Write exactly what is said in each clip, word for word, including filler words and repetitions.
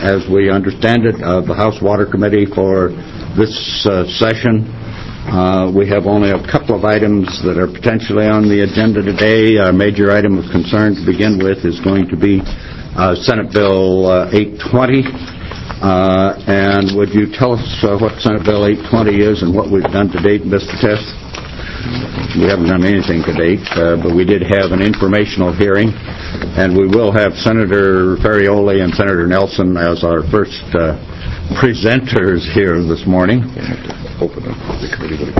as we understand it, of the House Water Committee for this uh, session. Uh, we have only a couple of items that are potentially on the agenda today. Our major item of concern to begin with is going to be uh, Senate Bill uh, eight twenty. Uh, and would you tell us uh, what Senate Bill eight twenty is and what we've done to date, Mister Tess? We haven't done anything to date, uh, but we did have an informational hearing, and we will have Senator Ferrioli and Senator Nelson as our first uh, presenters here this morning. Open up the committee.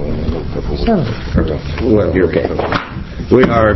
Well, okay. We are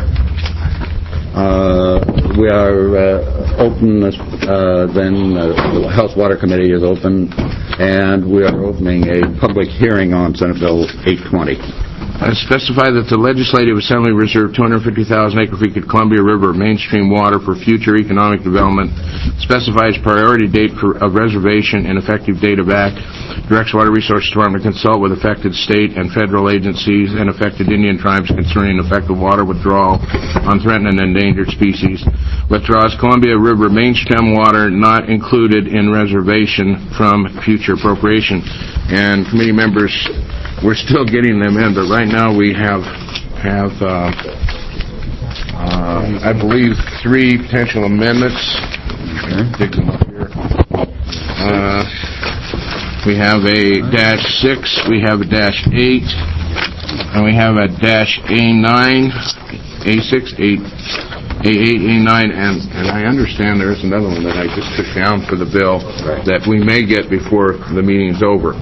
uh, we are uh, open. Uh, then uh, the House Water Committee is open, and we are opening a public hearing on Senate Bill eight twenty. I specify that the Legislative Assembly reserve two hundred fifty thousand acre-feet of Columbia River mainstream water for future economic development, specifies priority date for, of reservation and effective date of act, directs Water Resources Department to consult with affected state and federal agencies and affected Indian tribes concerning effective water withdrawal on threatened and endangered species, withdraws Columbia River mainstream water not included in reservation from future appropriation. And committee members, we're still getting them in, but right now we have, have uh, uh, I believe, three potential amendments. Dig them up here. Uh, we have a dash six, we have a dash eight, and we have a dash A nine, A six, A eight, A nine, and, and I understand there's another one that I just took down for the bill that we may get before the meeting's over.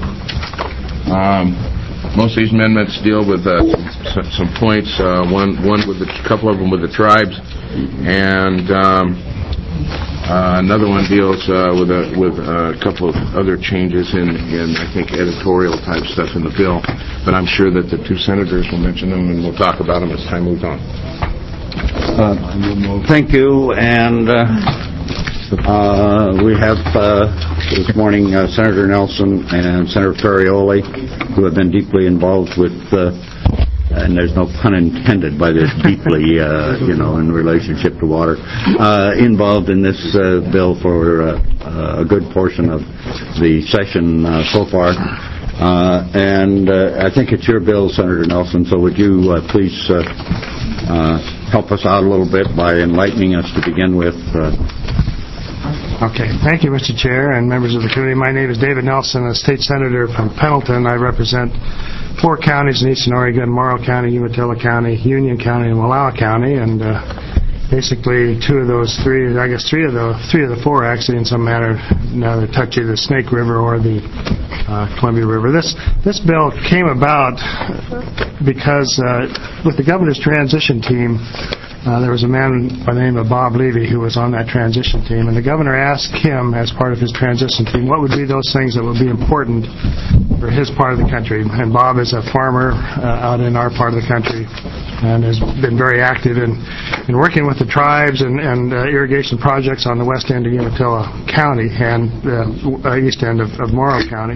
Um, Most of these amendments deal with uh, some, some points. Uh, one, one with a couple of them with the tribes, and um, uh, another one deals uh, with a with a couple of other changes in, in I think editorial type stuff in the bill. But I'm sure that the two senators will mention them, and we'll talk about them as time moves on. Uh, thank you, and. Uh, Uh, we have uh, this morning uh, Senator Nelson and Senator Ferrioli, who have been deeply involved with, uh, and there's no pun intended by this deeply, uh, you know, in relationship to water, uh, involved in this uh, bill for uh, uh, a good portion of the session uh, so far. Uh, and uh, I think it's your bill, Senator Nelson, so would you uh, please uh, uh, help us out a little bit by enlightening us to begin with? Uh, Okay. Thank you, Mister Chair and members of the committee. My name is David Nelson, a state senator from Pendleton. I represent four counties in eastern Oregon: Morrow County, Umatilla County, Union County, and Wallowa County. And uh, basically two of those three, I guess three of the three of the four actually in some manner now they touch either the Snake River or the uh, Columbia River. This this bill came about because uh, with the governor's transition team, Uh, there was a man by the name of Bob Levy who was on that transition team, and the governor asked him, as part of his transition team, what would be those things that would be important for his part of the country. And Bob is a farmer uh, out in our part of the country and has been very active in, in working with the tribes and, and uh, irrigation projects on the west end of Umatilla County and uh, east end of, of Morrow County.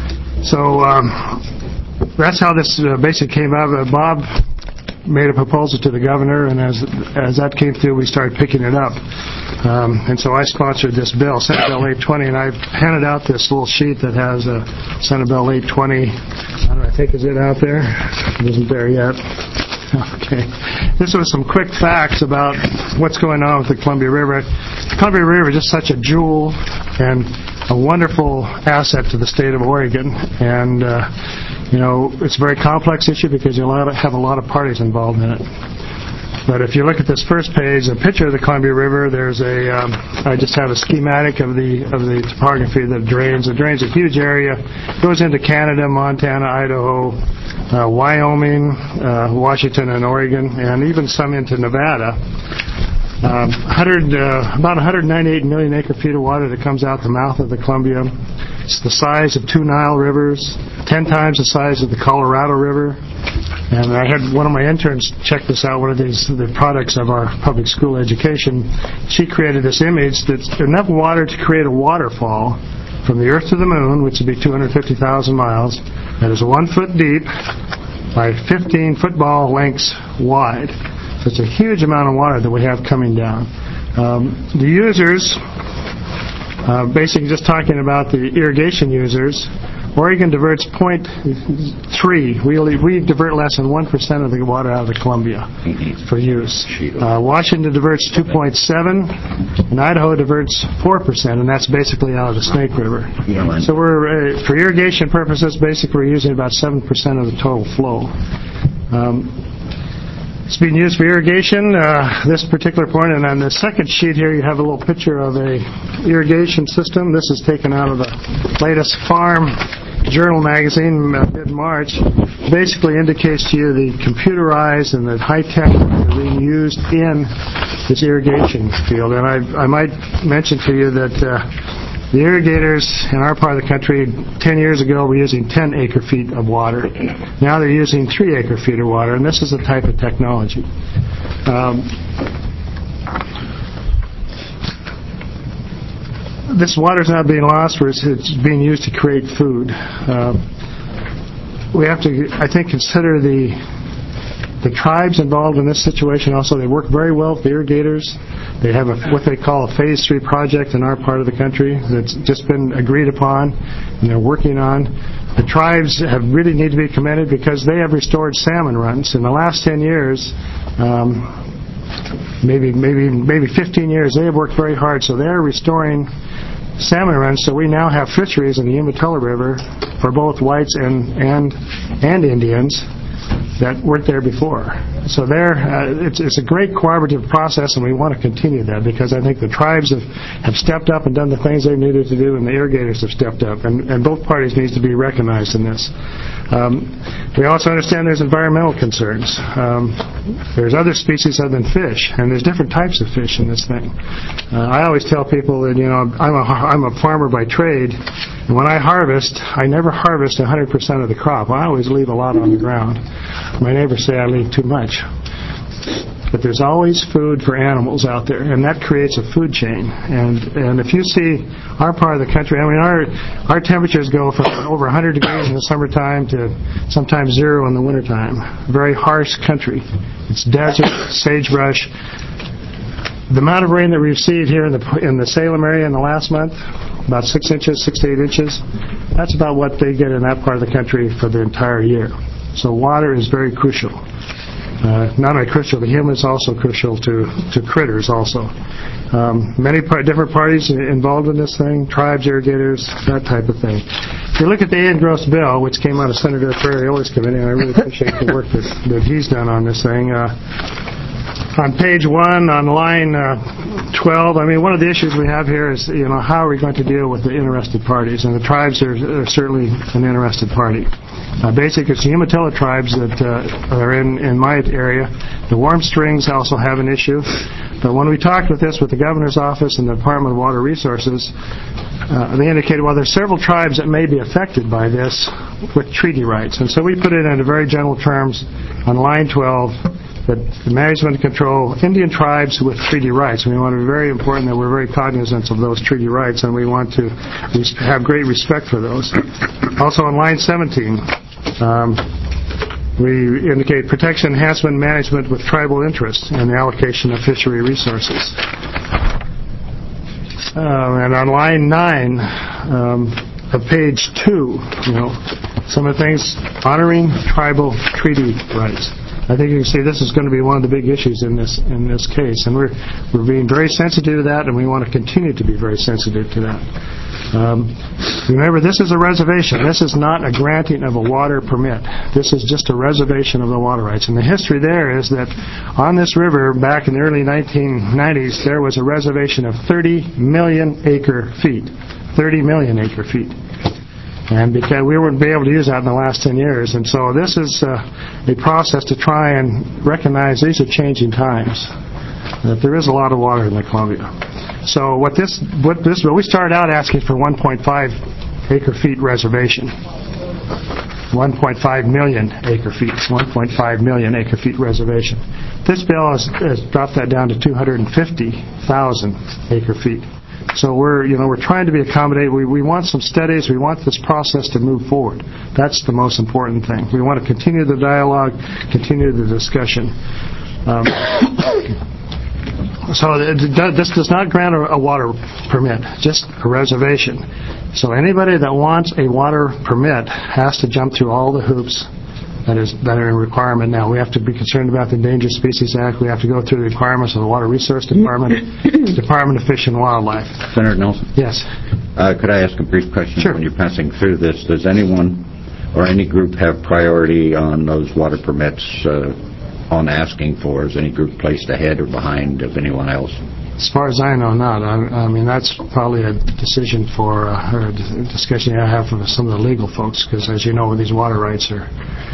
So um, that's how this uh, basically came out. Uh, Bob made a proposal to the governor, and as as that came through, we started picking it up. Um, and so I sponsored this bill, Senate Bill eight twenty, and I've handed out this little sheet that has uh, Senate Bill eight twenty. I don't know, I think, is it out there? It isn't there yet. Okay. This was some quick facts about what's going on with the Columbia River. The Columbia River is just such a jewel and a wonderful asset to the state of Oregon. And, uh, you know, it's a very complex issue because you have a lot of parties involved in it. But if you look at this first page, a picture of the Columbia River, there's a, um, I just have a schematic of the of the topography that drains. It drains a huge area, goes into Canada, Montana, Idaho, uh, Wyoming, uh, Washington, and Oregon, and even some into Nevada. Um, one hundred, uh, about one hundred ninety-eight million acre-feet of water that comes out the mouth of the Columbia. It's the size of two Nile rivers, ten times the size of the Colorado River. And I had one of my interns check this out, one of these the products of our public school education. She created this image that's enough water to create a waterfall from the Earth to the Moon, which would be two hundred fifty thousand miles, that is one foot deep by fifteen football lengths wide. So it's a huge amount of water that we have coming down. Um, the users Uh, basically, just talking about the irrigation users, Oregon diverts zero point three. We, we divert less than one percent of the water out of the Columbia for use. Uh, Washington diverts two point seven, and Idaho diverts four percent, and that's basically out of the Snake River. So we're, uh, for irrigation purposes, basically we're using about seven percent of the total flow. Um, It's being used for irrigation, uh, this particular point, and on the second sheet here you have a little picture of a irrigation system. This is taken out of the latest Farm Journal magazine, uh, mid-March. Basically indicates to you the computerized and the high-tech that are being used in this irrigation field. And I, I might mention to you that uh, the irrigators in our part of the country ten years ago were using ten acre-feet of water. Now they're using three acre-feet of water, and this is a type of technology. Um, this water is not being lost, it's being used to create food. Uh, we have to, I think, consider the the tribes involved in this situation also. They work very well with the irrigators. They have a, what they call a phase three project in our part of the country that's just been agreed upon and they're working on. The tribes have really need to be commended because they have restored salmon runs. In the last ten years, um, maybe maybe maybe fifteen years, they have worked very hard. So they're restoring salmon runs. So we now have fisheries in the Umatilla River for both whites and and and Indians that weren't there before. So there, uh, it's, it's a great cooperative process, and we want to continue that because I think the tribes have, have stepped up and done the things they needed to do, and the irrigators have stepped up, and, and both parties need to be recognized in this. Um, we also understand there's environmental concerns. Um, there's other species other than fish, and there's different types of fish in this thing. Uh, I always tell people that, you know, I'm a, I'm a farmer by trade, and when I harvest, I never harvest one hundred percent of the crop. I always leave a lot on the ground. My neighbors say I leave too much. But there's always food for animals out there, and that creates a food chain. And and if you see our part of the country, I mean, our our temperatures go from over one hundred degrees in the summertime to sometimes zero in the wintertime. Very harsh country. It's desert, sagebrush. The amount of rain that we received here in the in the Salem area in the last month, about six inches, six to eight inches, that's about what they get in that part of the country for the entire year. So water is very crucial. Uh, not only crucial to humans, also crucial to, to critters also. Um, many par- different parties involved in this thing, tribes, irrigators, that type of thing. If you look at the Ann-Gross bill, which came out of Senator Ferrioli's committee, and I really appreciate the work that, that he's done on this thing, uh, on page one, on line uh, twelve, I mean, one of the issues we have here is, you know, how are we going to deal with the interested parties? And the tribes are, are certainly an interested party. Uh, basically, it's the Umatilla tribes that uh, are in, in my area. The Warm Springs also have an issue. But when we talked with this with the governor's office and the Department of Water Resources, uh, they indicated, well, there's several tribes that may be affected by this with treaty rights. And so we put it into very general terms on line twelve, that the management and control Indian tribes with treaty rights. We want to be very important that we're very cognizant of those treaty rights, and we want to res- have great respect for those. Also on line seventeen, um, we indicate protection, enhancement, management with tribal interests and the allocation of fishery resources. Uh, and on line nine um, of page two, you know, some of the things honoring tribal treaty rights. I think you can see this is going to be one of the big issues in this in this case, and we're we're being very sensitive to that, and we want to continue to be very sensitive to that. Um, remember, this is a reservation. This is not a granting of a water permit. This is just a reservation of the water rights. And the history there is that on this river, back in the early nineteen nineties, there was a reservation of thirty million acre feet. thirty million acre feet. And because we wouldn't be able to use that in the last ten years. And so this is uh, a process to try and recognize these are changing times, that there is a lot of water in the Columbia. So what this, what this, well, we started out asking for one point five acre feet reservation. one point five million acre feet. one point five million acre feet reservation. This bill has, has dropped that down to two hundred fifty thousand acre feet. So we're, you know, we're trying to be accommodating. We, we want some studies. We want this process to move forward. That's the most important thing. We want to continue the dialogue, continue the discussion. Um, So it do- this does not grant a a water permit, just a reservation. So anybody that wants a water permit has to jump through all the hoops that is that are in requirement now. We have to be concerned about the Endangered Species Act. We have to go through the requirements of the Water Resource Department, Department of Fish and Wildlife. Senator Nelson? Yes. Uh, Could I ask a brief question? Sure. When you're passing through this, does anyone or any group have priority on those water permits uh, on asking for? Is any group placed ahead or behind of anyone else? As far as I know, not. I, I mean, that's probably a decision for, uh, or a d- discussion I have with some of the legal folks, because as you know, these water rights are,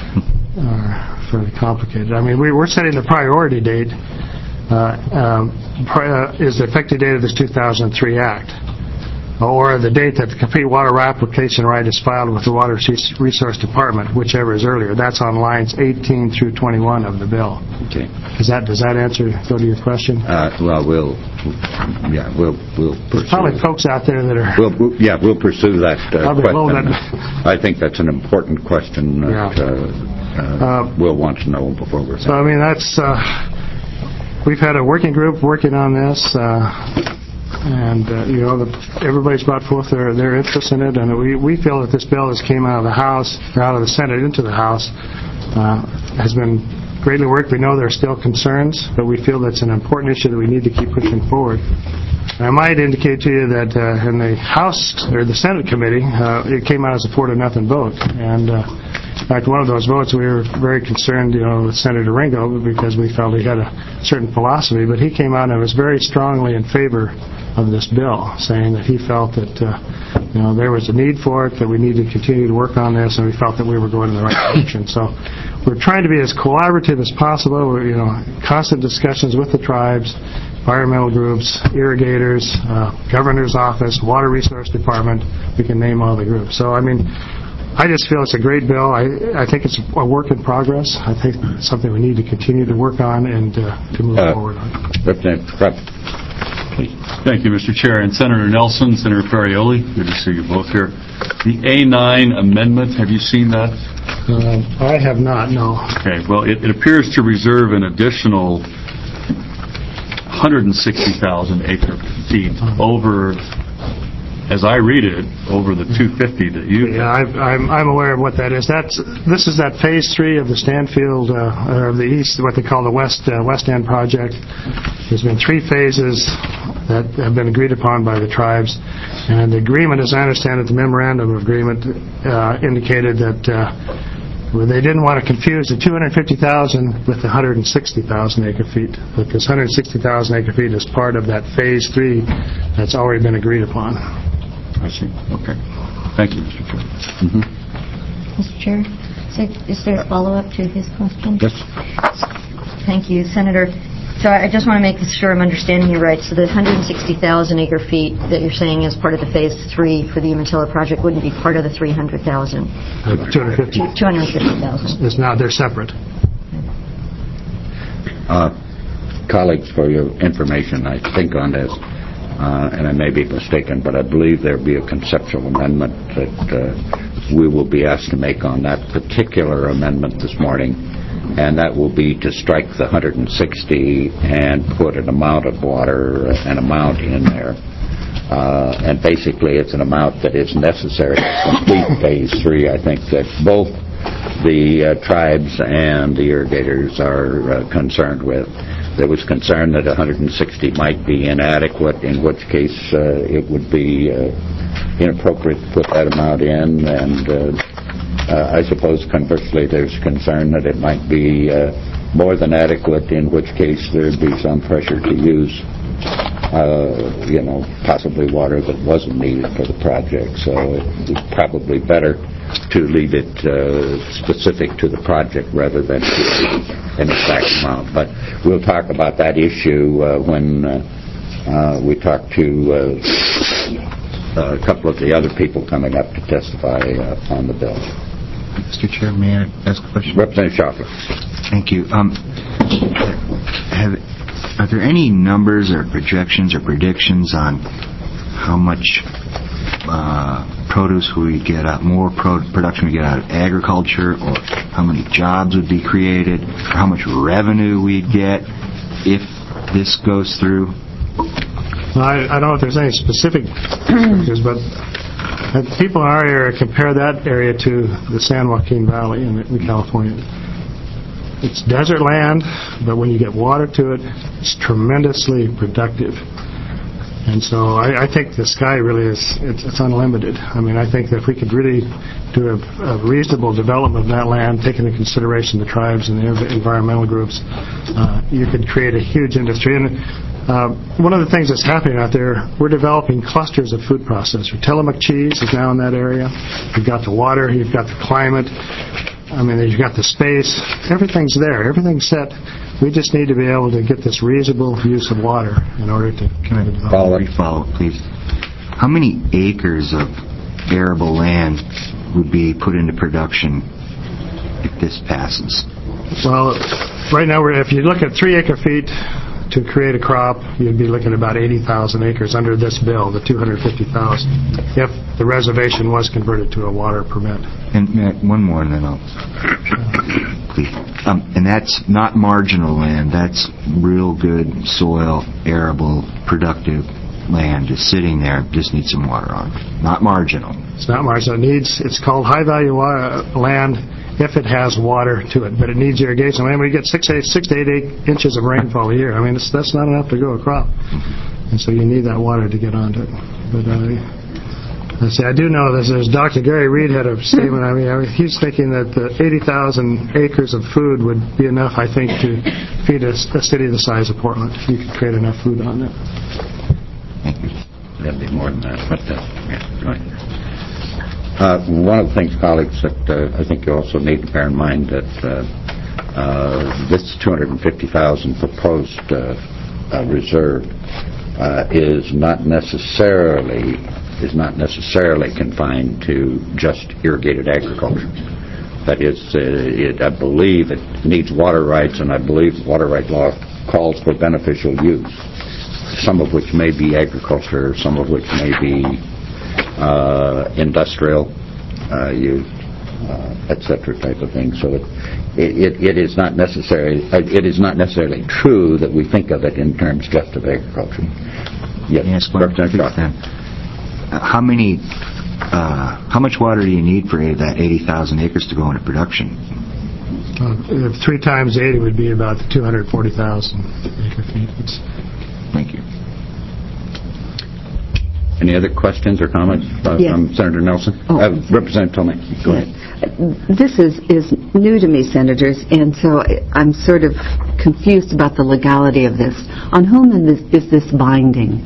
are fairly complicated. I mean, we, we're setting the priority date, uh, um, pri- uh, is the effective date of this two thousand three Act, or the date that the complete water application right is filed with the Water Resource Department, whichever is earlier. That's on lines eighteen through twenty-one of the bill. Okay. Does that does that answer go to your question? Uh, well, we'll, yeah, we'll, we'll pursue. Probably folks out there that are. We'll, we'll- yeah, we'll pursue that uh, Probably below question. that. I think that's an important question that Yeah. uh, uh, Uh, we'll want to know before we're. So I mean, that's uh, we've had a working group working on this, uh, and uh, you know, the, everybody's brought forth their their interest in it, and we we feel that this bill that came out of the House, or out of the Senate into the House, uh, has been greatly worked. We know there are still concerns, but we feel that's an important issue that we need to keep pushing forward. And I might indicate to you that uh, in the House or the Senate committee, uh, it came out as a four to nothing vote, and. Uh, In fact, one of those votes, we were very concerned, you know, with Senator Ringo because we felt he had a certain philosophy, but he came out and was very strongly in favor of this bill, saying that he felt that, uh, you know, there was a need for it, that we need to continue to work on this, and we felt that we were going in the right direction. So we're trying to be as collaborative as possible. We're, you know, constant discussions with the tribes, environmental groups, irrigators, uh, governor's office, water resource department. We can name all the groups. So, I mean, I just feel it's a great bill. I, I think it's a work in progress. I think it's something we need to continue to work on and uh, to move Uh, forward on. Representative Crump, please. Thank you, Mister Chair. And Senator Nelson, Senator Ferrioli, good to see you both here. The A nine amendment, have you seen that? Um, I have not, no. Okay, well, it, it appears to reserve an additional one hundred sixty thousand acre feet over, as I read it, over the two hundred fifty that you... Yeah, I, I'm, I'm aware of what that is. That's This is that phase three of the Stanfield, uh, or of the east, what they call the West uh, West End project. There's been three phases that have been agreed upon by the tribes. And the agreement, as I understand it, the memorandum of agreement uh, indicated that uh, well, they didn't want to confuse the two hundred fifty thousand with the one hundred sixty thousand acre feet. But this one hundred sixty thousand acre feet is part of that phase three that's already been agreed upon. I see. Okay. Thank you, Mister Chair. Mm-hmm. Mister Chair, so is there a follow-up to his question? Yes. Thank you, Senator. So I just want to make sure I'm understanding you right. So the one hundred sixty thousand acre feet that you're saying is part of the phase three for the Umatilla project wouldn't be part of the three hundred thousand? two hundred fifty. two hundred fifty thousand. It's now, they're separate. Uh, colleagues, for your information, I think on this, uh, and I may be mistaken, but I believe there'll be a conceptual amendment that uh, we will be asked to make on that particular amendment this morning, and that will be to strike the one hundred sixty and put an amount of water, an amount in there. Uh, and basically it's an amount that is necessary to complete phase three. I think that both the uh, tribes and the irrigators are uh, concerned with. There was concern that one hundred sixty might be inadequate, in which case uh, it would be uh, inappropriate to put that amount in, and uh, uh, I suppose conversely there's concern that it might be uh, more than adequate, in which case there'd be some pressure to use uh, you know, possibly water that wasn't needed for the project. So it's probably better to leave it uh, specific to the project rather than to an exact amount. But we'll talk about that issue uh, when uh, uh, we talk to uh, a couple of the other people coming up to testify uh, on the bill. Mister Chair, may I ask a question? Representative Schaffler. Thank you. Um, have, are there any numbers or projections or predictions on how much uh, produce we get out, more pro- production we get out of agriculture, or how many jobs would be created, or how much revenue we'd get if this goes through? Well, I, I don't know if there's any specific restrictions, but uh, people in our area compare that area to the San Joaquin Valley in, in California. It's desert land, but when you get water to it, it's tremendously productive. And so I, I think the sky really is, it's, it's unlimited. I mean, I think that if we could really do a, a reasonable development of that land, taking into consideration the tribes and the environmental groups, uh, you could create a huge industry. And uh, one of the things that's happening out there, we're developing clusters of food processors. Tillamook cheese is now in that area. You've got the water, you've got the climate. I mean, you've got the space. Everything's there. Everything's set. We just need to be able to get this reasonable use of water in order to kind of develop. Follow, follow, please. How many acres of arable land would be put into production if this passes? Well, right now, we're, if you look at three acre feet to create a crop, you'd be looking at about eighty thousand acres under this bill, the two hundred fifty thousand, if the reservation was converted to a water permit. And uh, one more, and then I'll... Please. Um, and that's not marginal land. That's real good soil, arable, productive land just sitting there, just needs some water on it. Not marginal. It's not marginal. It needs, it's called high-value wa- land if it has water to it, but it needs irrigation. I mean, we get six, eight, six to eight, eight inches of rainfall a year. I mean, it's, that's not enough to grow a crop. And so you need that water to get onto it. But uh, let's see, I do know that there's Doctor Gary Reed had a statement. I mean, I mean he's thinking that the eighty thousand acres of food would be enough, I think, to feed a, a city the size of Portland. You could create enough food on it. That'd be more than that, but uh, yeah, go ahead. Uh, one of the things, colleagues, that uh, I think you also need to bear in mind that uh, uh, this two hundred fifty thousand proposed uh, uh, reserve uh, is not necessarily is not necessarily confined to just irrigated agriculture. That is, uh, it, I believe it needs water rights, and I believe water right law calls for beneficial use, some of which may be agriculture, some of which may be uh, industrial uh, use, uh, et cetera, type of thing. So it, it, it is not necessary. It is not necessarily true that we think of it in terms just of agriculture. Yes, Yes, Representative. How many, uh, how much water do you need for that eighty thousand acres to go into production? Uh, if three times eighty would be about two hundred forty thousand acre feet. It's, Thank you. Any other questions or comments uh, Yes. from Senator Nelson? Oh. Uh, Representative Tomei, go ahead. This is, is new to me, Senators, and so I'm sort of confused about the legality of this. On whom is this, is this binding?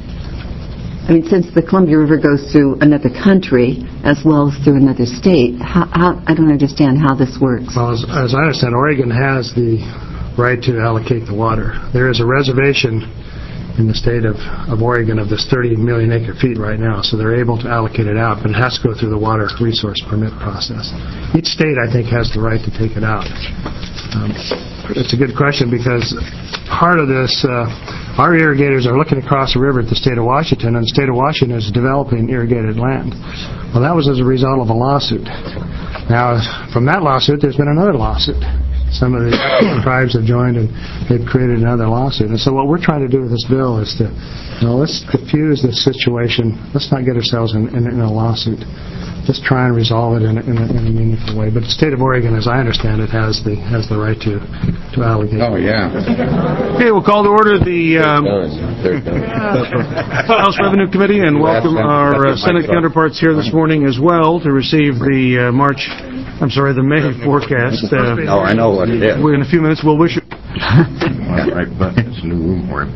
I mean, since the Columbia River goes through another country as well as through another state, how, how, I don't understand how this works. well, as, as I understand, Oregon has the right to allocate the water. There is a reservation in the state of, of Oregon of this thirty million acre feet right now, so they're able to allocate it out, but it has to go through the water resource permit process. Each state, I think, has the right to take it out. Um, it's a good question because part of this, uh, our irrigators are looking across the river at the state of Washington, and the state of Washington is developing irrigated land. Well, that was as a result of a lawsuit. Now, from that lawsuit, there's been another lawsuit. Some of the tribes have joined and they've created another lawsuit. And so what we're trying to do with this bill is to, you know, let's diffuse this situation. Let's not get ourselves in, in, in a lawsuit. Just try and resolve it in a, in, a, in a meaningful way. But the state of Oregon, as I understand it, has the has the right to to allocate. Oh, yeah. Okay, we'll call to order the um, They're done. House Revenue Committee and welcome our uh, Senate counterparts here this morning as well to receive the uh, March, I'm sorry, the May forecast. Uh, Oh, I know what it is. in a few minutes, we'll wish you. Right, but it's a new room for him.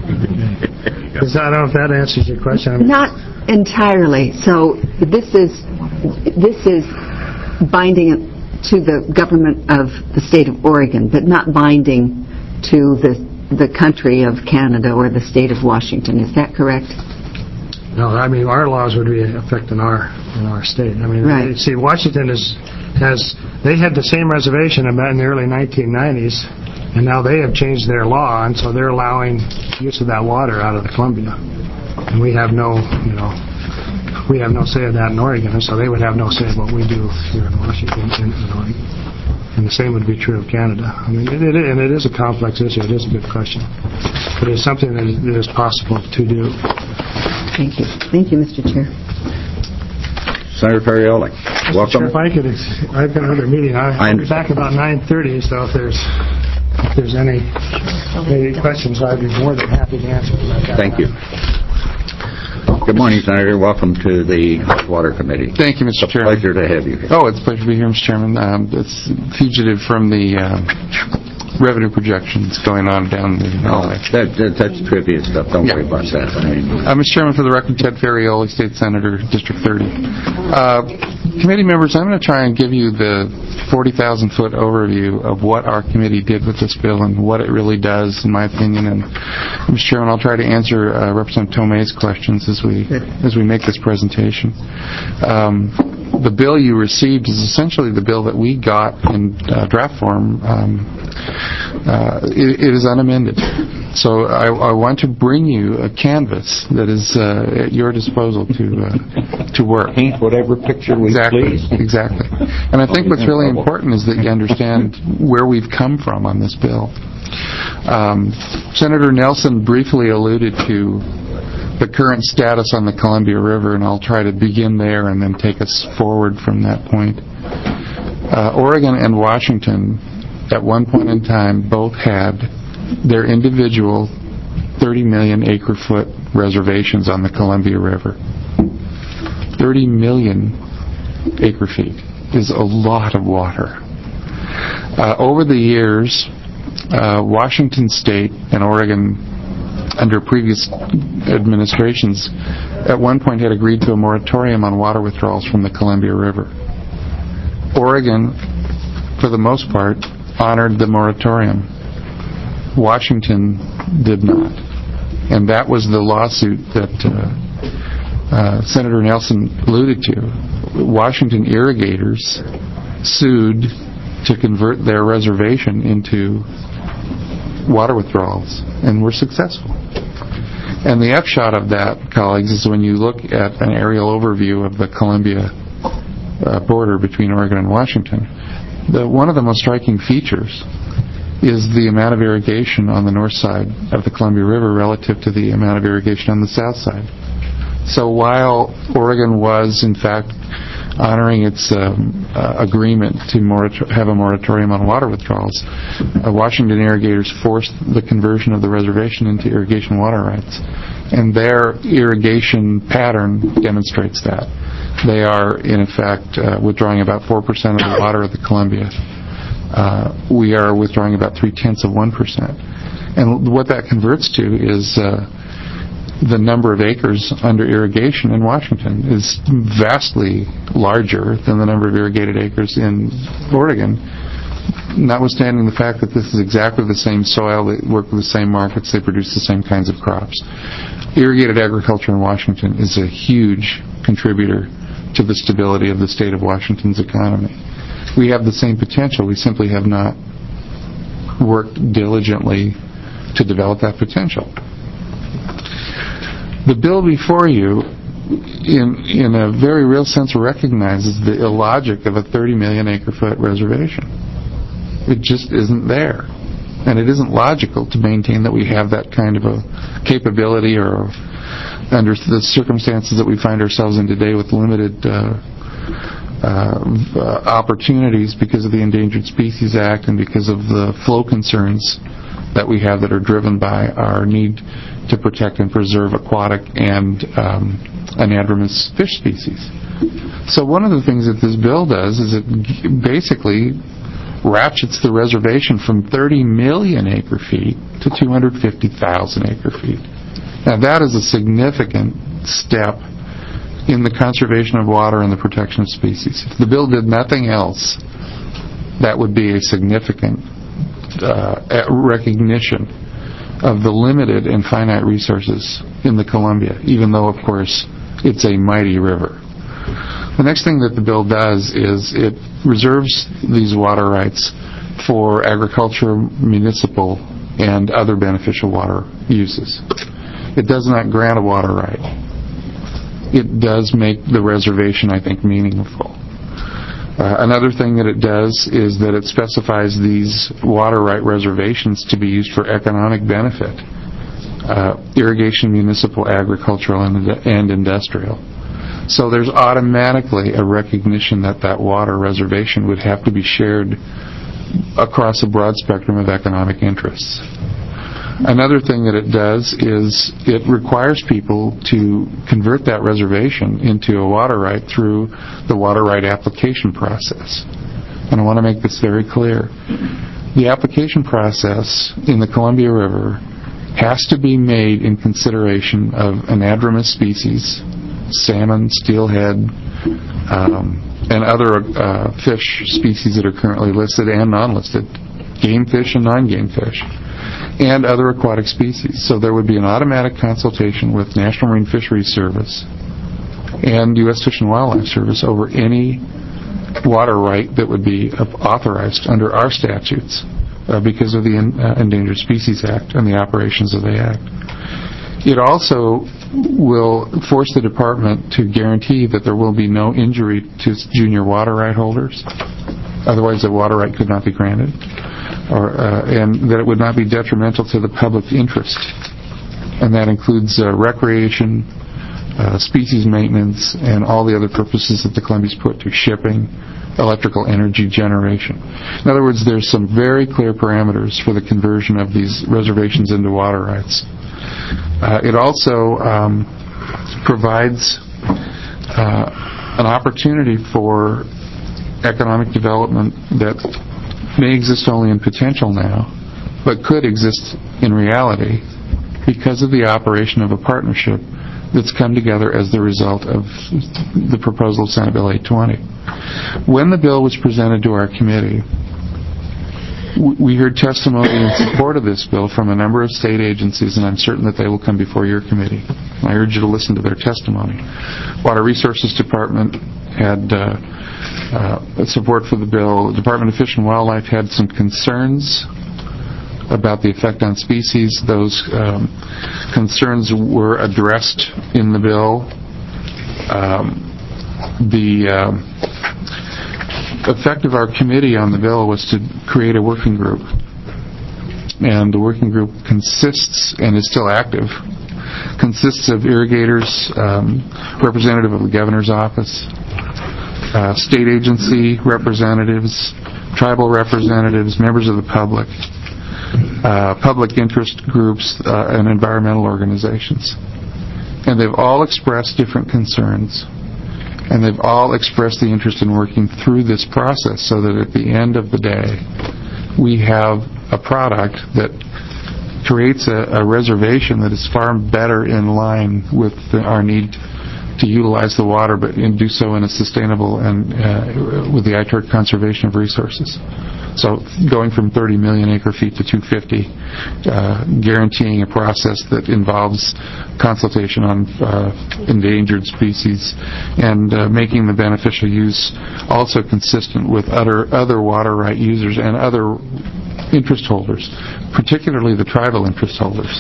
Is that- I don't know if that answers your question. I mean, Not entirely. So this is this is binding to the government of the state of Oregon, but not binding to the the country of Canada or the state of Washington. Is that correct? No, I mean, our laws would be affecting our in our state. I mean, Right. see, Washington is has they had the same reservation about in the early nineteen nineties, and now they have changed their law, and so they're allowing use of that water out of the Columbia, and we have no, you know, we have no say of that in Oregon, and so they would have no say of what we do here in Washington in, in Oregon. And the same would be true of Canada. I mean, it, it, and it is a complex issue. It is a good question. But it's something that is, that is possible to do. Thank you. Thank you, Mister Chair. Senator Ferrioli, welcome. Mister Chair, if I could, I've got another meeting. I'll be back about nine thirty, so if there's if there's any, any questions, I'd be more than happy to answer them at that Thank time. you. Good morning, Senator. Welcome to the Water Committee. Thank you, Mister It's a Chairman. pleasure to have you here. Oh, it's a pleasure to be here, Mister Chairman. Um, it's fugitive from the uh, revenue projections going on down the Oh, that, that, that's trivia stuff. Don't Yeah. worry about that. I mean, Uh, Mister Chairman, for the record, Ted Ferrioli, State Senator, District thirty. Uh, committee members, I'm going to try and give you the forty thousand foot overview of what our committee did with this bill and what it really does, in my opinion. And, Mister Chairman, I'll try to answer uh, Representative Tomei's questions as we as we make this presentation. Um, the bill you received is essentially the bill that we got in uh, draft form. Um, uh, it, it is unamended. So I, I want to bring you a canvas that is uh, at your disposal to uh, to work. paint whatever picture we Exactly, please. exactly. And I think what's really important is that you understand where we've come from on this bill. Um, Senator Nelson briefly alluded to the current status on the Columbia River, and I'll try to begin there and then take us forward from that point. Uh, Oregon and Washington, at one point in time, both had their individual thirty million acre foot reservations on the Columbia River. thirty million acre feet is a lot of water. Uh, over the years, uh, Washington State and Oregon, under previous administrations, at one point had agreed to a moratorium on water withdrawals from the Columbia River. Oregon, for the most part, honored the moratorium. Washington did not. And that was the lawsuit that uh, uh, Senator Nelson alluded to. Washington irrigators sued to convert their reservation into water withdrawals, and were successful. And the upshot of that, colleagues, is when you look at an aerial overview of the Columbia uh, border between Oregon and Washington, the, one of the most striking features is the amount of irrigation on the north side of the Columbia River relative to the amount of irrigation on the south side. So while Oregon was, in fact, honoring its um, uh, agreement to morator- have a moratorium on water withdrawals, uh, Washington irrigators forced the conversion of the reservation into irrigation water rights. And their irrigation pattern demonstrates that. They are, in effect, uh, withdrawing about four percent of the water of the Columbia. Uh, we are withdrawing about three-tenths of one percent. And what that converts to is uh, the number of acres under irrigation in Washington is vastly larger than the number of irrigated acres in Oregon, notwithstanding the fact that this is exactly the same soil, they work with the same markets, they produce the same kinds of crops. Irrigated agriculture in Washington is a huge contributor to the stability of the state of Washington's economy. We have the same potential. We simply have not worked diligently to develop that potential. The bill before you, in in a very real sense, recognizes the illogic of a thirty million acre foot reservation. It just isn't there. And it isn't logical to maintain that we have that kind of a capability, or under the circumstances that we find ourselves in today with limited uh, uh, opportunities because of the Endangered Species Act and because of the flow concerns that we have that are driven by our need to protect and preserve aquatic and um, anadromous fish species. So one of the things that this bill does is it basically ratchets the reservation from thirty million acre feet to two hundred fifty thousand acre feet. Now that is a significant step in the conservation of water and the protection of species. If the bill did nothing else, that would be a significant uh, recognition of the limited and finite resources in the Columbia, even though, of course, it's a mighty river. The next thing that the bill does is it reserves these water rights for agriculture, municipal, and other beneficial water uses. It does not grant a water right. It does make the reservation, I think, meaningful. Uh, another thing that it does is that it specifies these water right reservations to be used for economic benefit, uh, irrigation, municipal, agricultural, and, and industrial. So there's automatically a recognition that that water reservation would have to be shared across a broad spectrum of economic interests. Another thing that it does is it requires people to convert that reservation into a water right through the water right application process. And I want to make this very clear. The application process in the Columbia River has to be made in consideration of anadromous species, salmon, steelhead, um, and other uh, fish species that are currently listed and non-listed, game fish and non-game fish, and other aquatic species. So there would be an automatic consultation with National Marine Fisheries Service and U S Fish and Wildlife Service over any water right that would be authorized under our statutes uh, because of the uh, Endangered Species Act and the operations of the Act. It also will force the department to guarantee that there will be no injury to junior water right holders. Otherwise, the water right could not be granted, or uh, and that it would not be detrimental to the public interest. And that includes uh, recreation, uh, species maintenance, and all the other purposes that the Columbia's put to shipping, electrical energy generation. In other words, there's some very clear parameters for the conversion of these reservations into water rights. Uh, it also um, provides uh, an opportunity for economic development that may exist only in potential now, but could exist in reality because of the operation of a partnership that's come together as the result of the proposal of Senate Bill eight twenty. When the bill was presented to our committee, we heard testimony in support of this bill from a number of state agencies, and I'm certain that they will come before your committee. I urge you to listen to their testimony. Water Resources Department had uh, uh, support for the bill. The Department of Fish and Wildlife had some concerns about the effect on species. Those um, concerns were addressed in the bill. Um, the um, effect of our committee on the bill was to create a working group. And the working group consists, and is still active, consists of irrigators, um, representative of the governor's office, uh, state agency representatives, tribal representatives, members of the public, uh, public interest groups, uh, and environmental organizations. And they've all expressed different concerns. And they've all expressed the interest in working through this process so that at the end of the day, we have a product that creates a, a reservation that is far better in line with the, our need to utilize the water, but and do so in a sustainable and uh, with the eye toward conservation of resources. So going from thirty million acre feet to two hundred fifty, uh, guaranteeing a process that involves consultation on uh, endangered species and uh, making the beneficial use also consistent with other other water right users and other interest holders, particularly the tribal interest holders.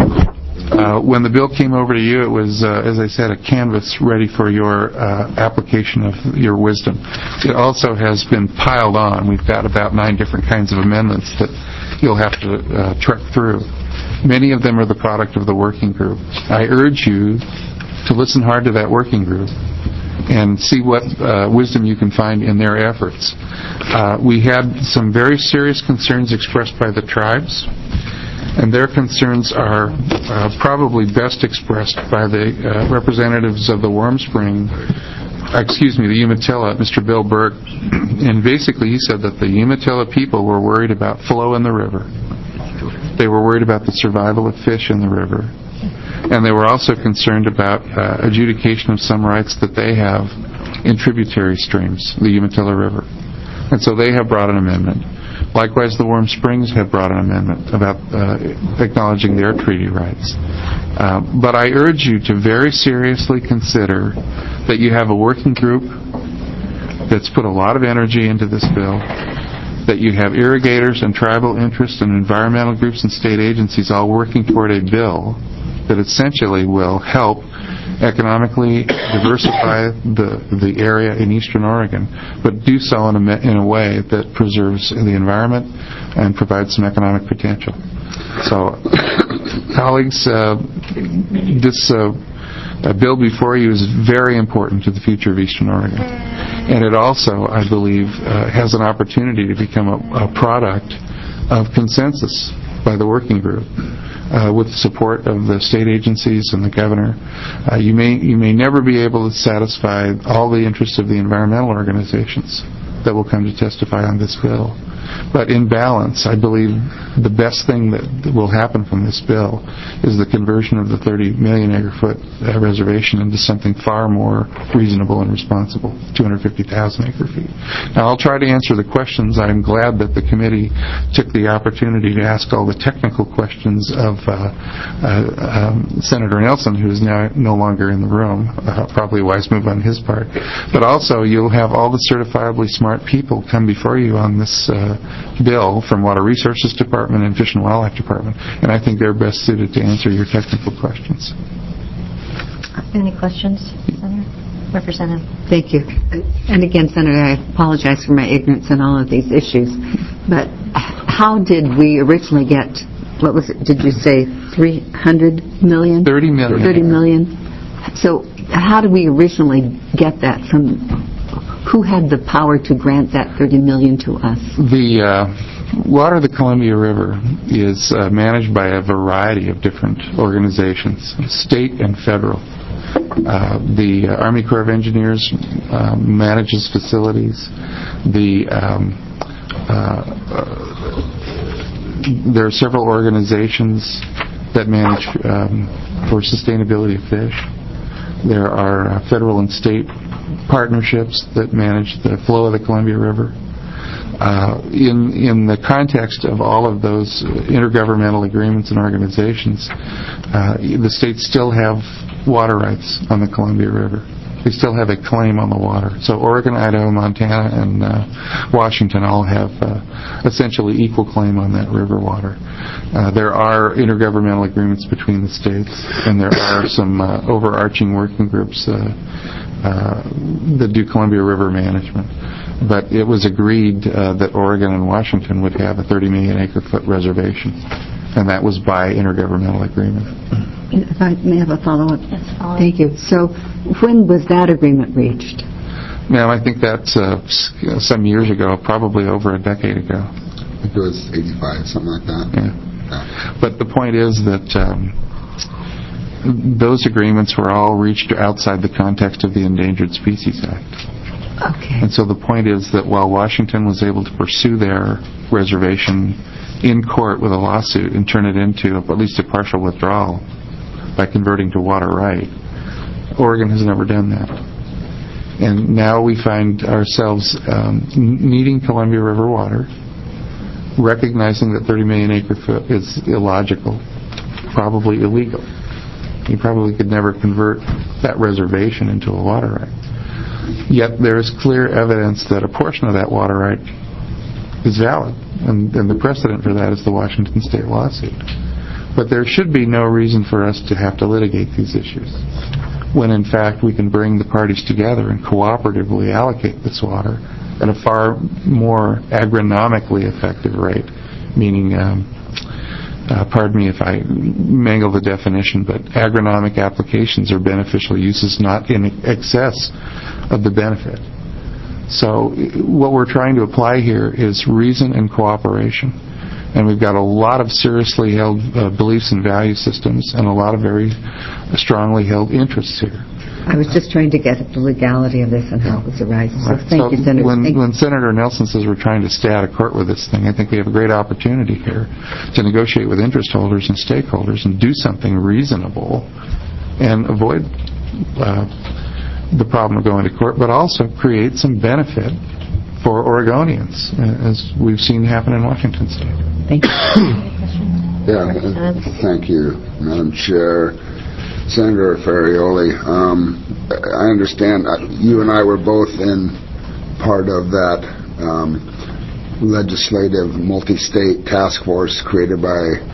Uh, when the bill came over to you, it was, uh, as I said, a canvas ready for your uh, application of your wisdom. It also has been piled on. We've got about nine different kinds of amendments that you'll have to uh, trek through. Many of them are the product of the working group. I urge you to listen hard to that working group and see what uh, wisdom you can find in their efforts. Uh, we had some very serious concerns expressed by the tribes, and their concerns are uh, probably best expressed by the uh, representatives of the Warm Spring, excuse me, the Umatilla, Mister Bill Burke. And basically he said that the Umatilla people were worried about flow in the river. They were worried about the survival of fish in the river. And they were also concerned about uh, adjudication of some rights that they have in tributary streams, the Umatilla River. And so they have brought an amendment. Likewise, the Warm Springs have brought an amendment about uh, acknowledging their treaty rights. Uh, but I urge you to very seriously consider that you have a working group that's put a lot of energy into this bill, that you have irrigators and tribal interests and environmental groups and state agencies all working toward a bill that essentially will help economically diversify the the area in eastern Oregon, but do so in a, in a way that preserves the environment and provides some economic potential. So, colleagues, uh, this uh, uh, bill before you is very important to the future of eastern Oregon. And it also, I believe, uh, has an opportunity to become a, a product of consensus by the working group, uh, with the support of the state agencies and the governor. Uh, you may you may never be able to satisfy all the interests of the environmental organizations that will come to testify on this bill. But in balance, I believe the best thing that will happen from this bill is the conversion of the thirty million acre foot uh, reservation into something far more reasonable and responsible, two hundred fifty thousand acre feet. Now, I'll try to answer the questions. I'm glad that the committee took the opportunity to ask all the technical questions of uh, uh, um, Senator Nelson, who is now no longer in the room, uh, probably a wise move on his part. But also, you'll have all the certifiably smart people come before you on this uh, bill from Water Resources Department and Fish and Wildlife Department, and I think they're best suited to answer your technical questions. Any questions, Senator? Representative. Thank you. And again, Senator, I apologize for my ignorance on all of these issues, but how did we originally get, what was it, did you say three hundred million? thirty million. thirty million. So how did we originally get that from, who had the power to grant that thirty million to us? The uh, water of the Columbia River is uh, managed by a variety of different organizations, state and federal. Uh, the uh, Army Corps of Engineers uh, manages facilities. The um, uh, uh, there are several organizations that manage um, for sustainability of fish. There are uh, federal and state partnerships that manage the flow of the Columbia River. Uh, in in the context of all of those intergovernmental agreements and organizations, uh, the states still have water rights on the Columbia River. They still have a claim on the water. So Oregon, Idaho, Montana, and uh, Washington all have uh, essentially equal claim on that river water. Uh, there are intergovernmental agreements between the states, and there are some uh, overarching working groups uh, uh, that do Columbia River management. But it was agreed uh, that Oregon and Washington would have a thirty million acre foot reservation, and that was by intergovernmental agreement. If I may have a follow-up. Yes, follow-up. Thank you. So when was that agreement reached? Ma'am, I think that's uh, some years ago, probably over a decade ago. I think it was eighty-five, something like that. Yeah. yeah. But the point is that um, those agreements were all reached outside the context of the Endangered Species Act. Okay. And so the point is that while Washington was able to pursue their reservation in court with a lawsuit and turn it into at least a partial withdrawal by converting to water right, Oregon has never done that. And now we find ourselves um, needing Columbia River water, recognizing that thirty million acre foot is illogical, probably illegal. You probably could never convert that reservation into a water right. Yet there is clear evidence that a portion of that water right is valid, and, and the precedent for that is the Washington State lawsuit. But there should be no reason for us to have to litigate these issues, when in fact we can bring the parties together and cooperatively allocate this water at a far more agronomically effective rate, meaning, um, uh, pardon me if I mangle the definition, but agronomic applications are beneficial uses, not in excess of the benefit. So what we're trying to apply here is reason and cooperation. And we've got a lot of seriously held uh, beliefs and value systems and a lot of very strongly held interests here. I was just trying to get at the legality of this and how it was arising. So thank so you, Senator. When, thank when Senator Nelson says we're trying to stay out of court with this thing, I think we have a great opportunity here to negotiate with interest holders and stakeholders and do something reasonable and avoid uh, the problem of going to court, but also create some benefit for Oregonians, as we've seen happen in Washington State. Thank you. Yeah, uh, thank you, Madam Chair. Senator Ferrioli, um, I understand uh, you and I were both in part of that um, legislative multi-state task force created by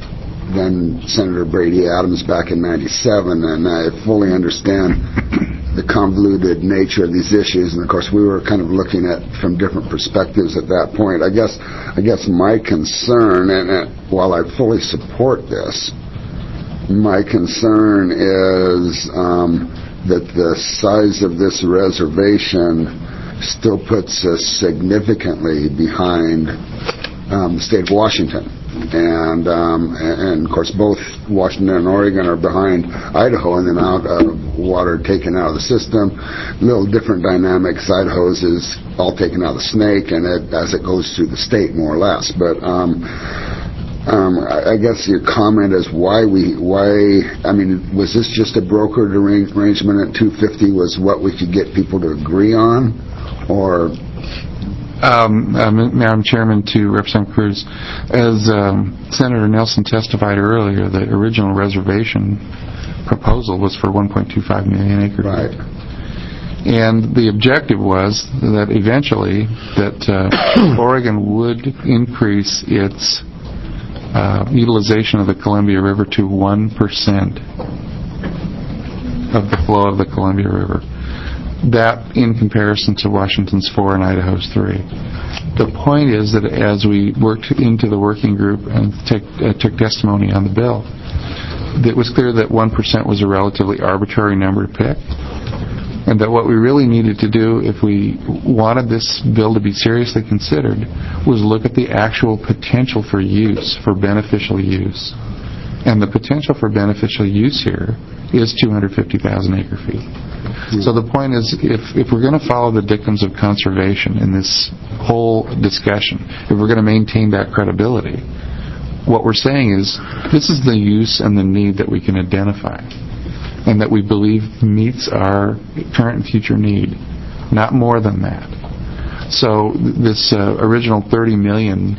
then Senator Brady Adams back in ninety-seven, and I fully understand the convoluted nature of these issues. And of course, we were kind of looking at from different perspectives at that point. I guess, I guess my concern, and uh, while I fully support this, my concern is um, that the size of this reservation still puts us significantly behind um, the state of Washington. And, um, and, of course, both Washington and Oregon are behind Idaho in the amount of water taken out of the system. Little different dynamics. Idaho's is all taken out of the Snake, and it, as it goes through the state, more or less. But um, um, I, I guess your comment is why we, why, I mean, was this just a brokered arrangement at two fifty was what we could get people to agree on? Or um, uh, Madam Chairman, to Representative Cruz, as um, Senator Nelson testified earlier, the original reservation proposal was for one point two five million acre feet. Right. And the objective was that eventually that uh, Oregon would increase its uh, utilization of the Columbia River to one percent of the flow of the Columbia River. That in comparison to Washington's four and Idaho's three. The point is that as we worked into the working group and take, uh, took testimony on the bill, it was clear that one percent was a relatively arbitrary number to pick, and that what we really needed to do if we wanted this bill to be seriously considered was look at the actual potential for use, for beneficial use. And the potential for beneficial use here is two hundred fifty thousand acre feet. So the point is, if, if we're going to follow the dictums of conservation in this whole discussion, if we're going to maintain that credibility, what we're saying is this is the use and the need that we can identify and that we believe meets our current and future need, not more than that. So this uh, original thirty million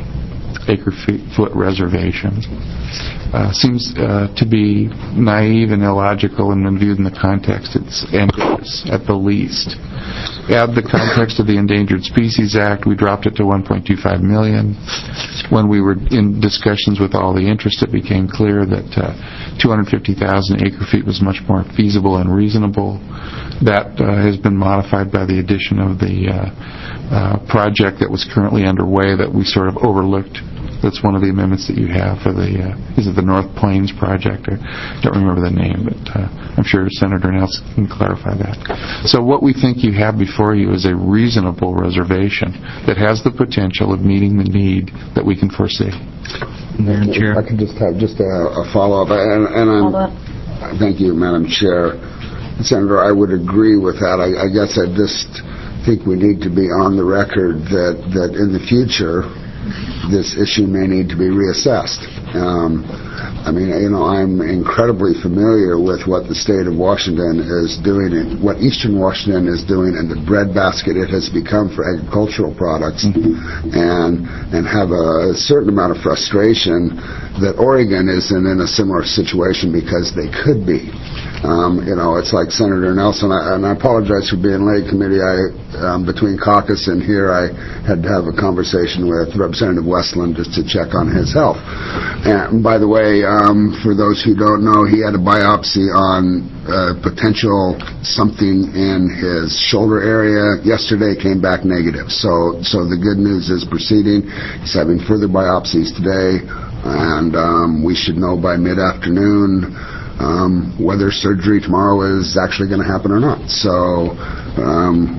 acre foot reservation Uh, seems uh, to be naive and illogical, and when viewed in the context, it's ambiguous at the least. Add the context of the Endangered Species Act, we dropped it to one point two five million. When we were in discussions with all the interest, it became clear that uh, two hundred fifty thousand acre feet was much more feasible and reasonable. That uh, has been modified by the addition of the uh, uh, project that was currently underway that we sort of overlooked. That's one of the amendments that you have for the, uh, is it the North Plains project? I don't remember the name, but uh, I'm sure Senator Nelson can clarify that. So what we think you have before you is a reasonable reservation that has the potential of meeting the need that we can foresee. Madam Chair. If I could just have just a, a follow-up. And, and I'm, thank you, Madam Chair. Senator, I would agree with that. I, I guess I just think we need to be on the record that, that in the future, this issue may need to be reassessed. Um, I mean, you know, I'm incredibly familiar with what the state of Washington is doing and what Eastern Washington is doing and the breadbasket it has become for agricultural products, mm-hmm. and and have a, a certain amount of frustration that Oregon isn't in a similar situation because they could be. Um, you know, it's like Senator Nelson, I, and I apologize for being late, committee. I, um, between caucus and here, I had to have a conversation with Representative Westland just to check on his health. And by the way, um, for those who don't know, he had a biopsy on uh, potential something in his shoulder area. Yesterday came back negative. So, so the good news is proceeding. He's having further biopsies today, and um, we should know by mid-afternoon Um, whether surgery tomorrow is actually going to happen or not. So um,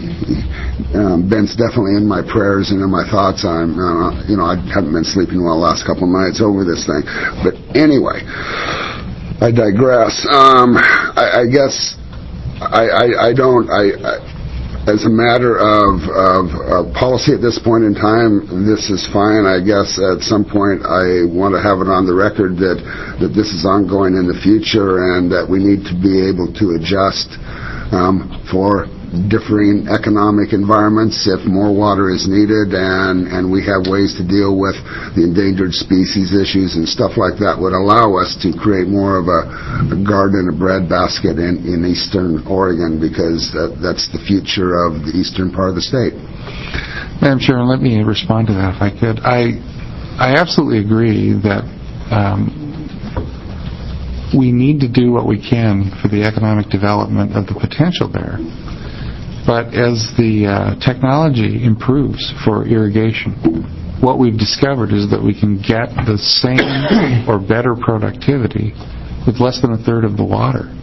um, Ben's definitely in my prayers and in my thoughts. I'm, uh, you know, I haven't been sleeping well the last couple of nights over this thing. But anyway, I digress. Um, I, I guess I, I, I don't. I, I As a matter of, of, of policy at this point in time, this is fine. I guess at some point I want to have it on the record that, that this is ongoing in the future and that we need to be able to adjust um, for differing economic environments if more water is needed, and, and we have ways to deal with the endangered species issues and stuff like that would allow us to create more of a, a garden, a breadbasket in, in eastern Oregon, because that, that's the future of the eastern part of the state. Madam Chair, let me respond to that if I could. I, I absolutely agree that um, we need to do what we can for the economic development of the potential there. But as the uh, technology improves for irrigation, what we've discovered is that we can get the same or better productivity with less than a third of the water.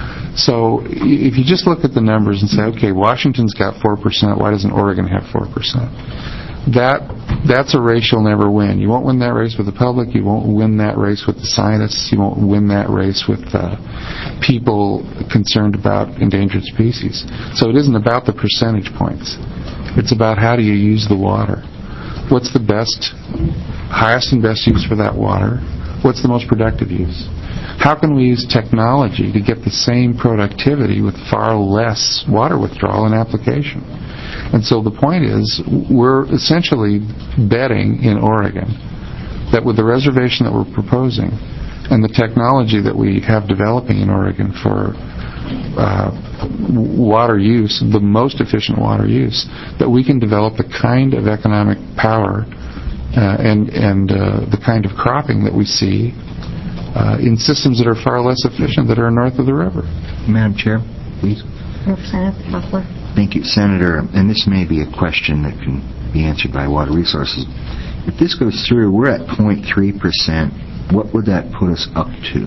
So if you just look at the numbers and say, okay, Washington's got four percent, why doesn't Oregon have four percent? That that's a race you'll never win. You won't win that race with the public. You won't win that race with the scientists. You won't win that race with uh, people concerned about endangered species. So it isn't about the percentage points. It's about how do you use the water. What's the best, highest and best use for that water? What's the most productive use? How can we use technology to get the same productivity with far less water withdrawal and application? And so the point is, we're essentially betting in Oregon that with the reservation that we're proposing and the technology that we have developing in Oregon for uh, water use, the most efficient water use, that we can develop the kind of economic power uh, and, and uh, the kind of cropping that we see uh, in systems that are far less efficient that are north of the river. Madam Chair, please. Representative Hoffler. Thank you, Senator. And this may be a question that can be answered by Water Resources. If this goes through, we're at zero point three percent. What would that put us up to?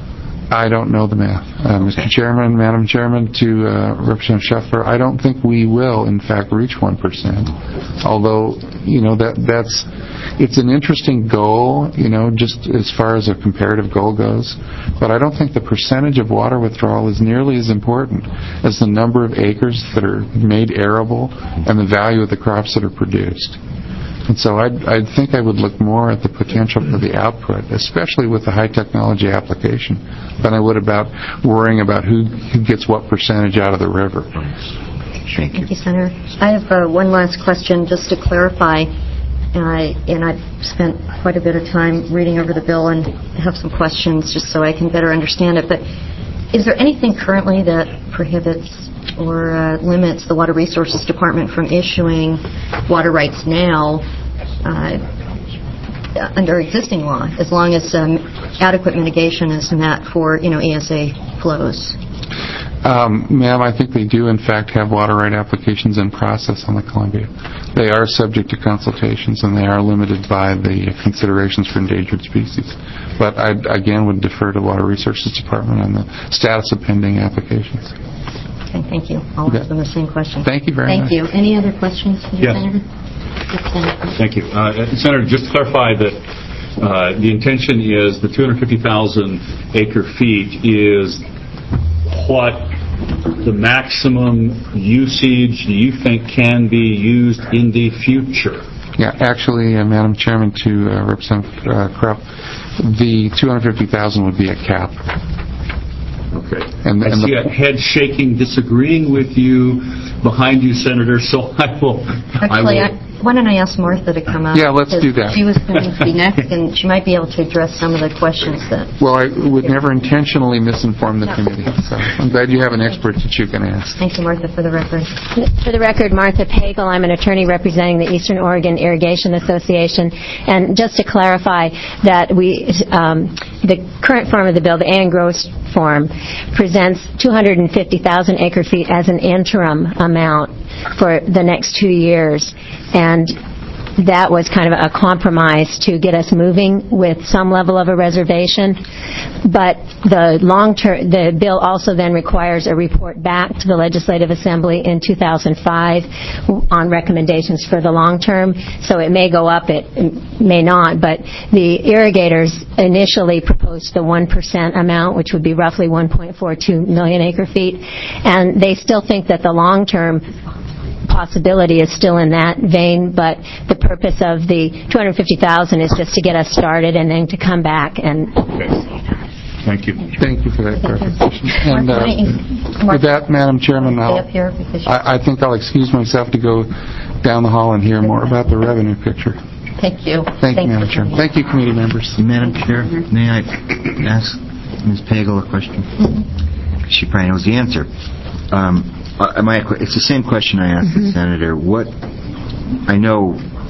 I don't know the math. Uh, Mister Okay. Chairman, Madam Chairman, to uh, Representative Scheffler, I don't think we will, in fact, reach one percent. Although, you know, that that's it's an interesting goal, you know, just as far as a comparative goal goes. But I don't think the percentage of water withdrawal is nearly as important as the number of acres that are made arable and the value of the crops that are produced. And so I'd, I'd think I would look more at the potential for the output, especially with the high technology application, than I would about worrying about who, who gets what percentage out of the river. Thank you. Thank you, Senator. I have uh, one last question just to clarify, and, I, and I've spent quite a bit of time reading over the bill and have some questions just so I can better understand it. But is there anything currently that prohibits or uh, limits the Water Resources Department from issuing water rights now uh, under existing law, as long as um, adequate mitigation is met for, you know, E S A flows? Um, ma'am, I think they do, in fact, have water right applications in process on the Columbia. They are subject to consultations, and they are limited by the considerations for endangered species. But I, again, would defer to Water Resources Department on the status of pending applications. Okay, thank you. I'll ask them the same question. Thank you very Thank much. you. Any other questions for the Yes. Senator? Yes, Senator. Thank you. Uh, Senator, just to clarify that uh, the intention is the two hundred fifty thousand acre feet is what the maximum usage do you think can be used in the future? Yeah, actually, uh, Madam Chairman, to uh, Representative uh, Krupp, the two hundred fifty thousand would be a cap. Okay. And, I and see the, a head shaking, disagreeing with you behind you, Senator, so I will... Actually, I I, will why don't I ask Martha to come up? Yeah, let's because do that. She was going to be next, and she might be able to address some of the questions that... well, I would never intentionally misinform the committee, so I'm glad you have an expert that you can ask. Thank you, Martha, for the record. For the record, Martha Pagel. I'm an attorney representing the Eastern Oregon Irrigation Association. And just to clarify that we, um, the current form of the bill, the Ann Gross form, presents two hundred fifty thousand acre feet as an interim amount for the next two years. And that was kind of a compromise to get us moving with some level of a reservation. But the long term, the bill also then requires a report back to the Legislative Assembly in two thousand five on recommendations for the long term. So it may go up, it may not, but the irrigators initially proposed the one percent amount, which would be roughly one point four two million acre feet. And they still think that the long term possibility is still in that vein, but the purpose of the two hundred fifty thousand is just to get us started and then to come back and... Okay. Thank you. Thank you for that clarification. And uh, Martha, with that, Madam Chairman, stay I'll, up here because you- I, I think I'll excuse myself to go down the hall and hear more about the revenue picture. Thank you. Thank you, Thanks Madam for Chairman. coming. Thank you, committee members. Madam Chair, may I ask Miz Pagel a question? She probably knows the answer. Um, uh, my, it's the same question I asked the Senator. What I know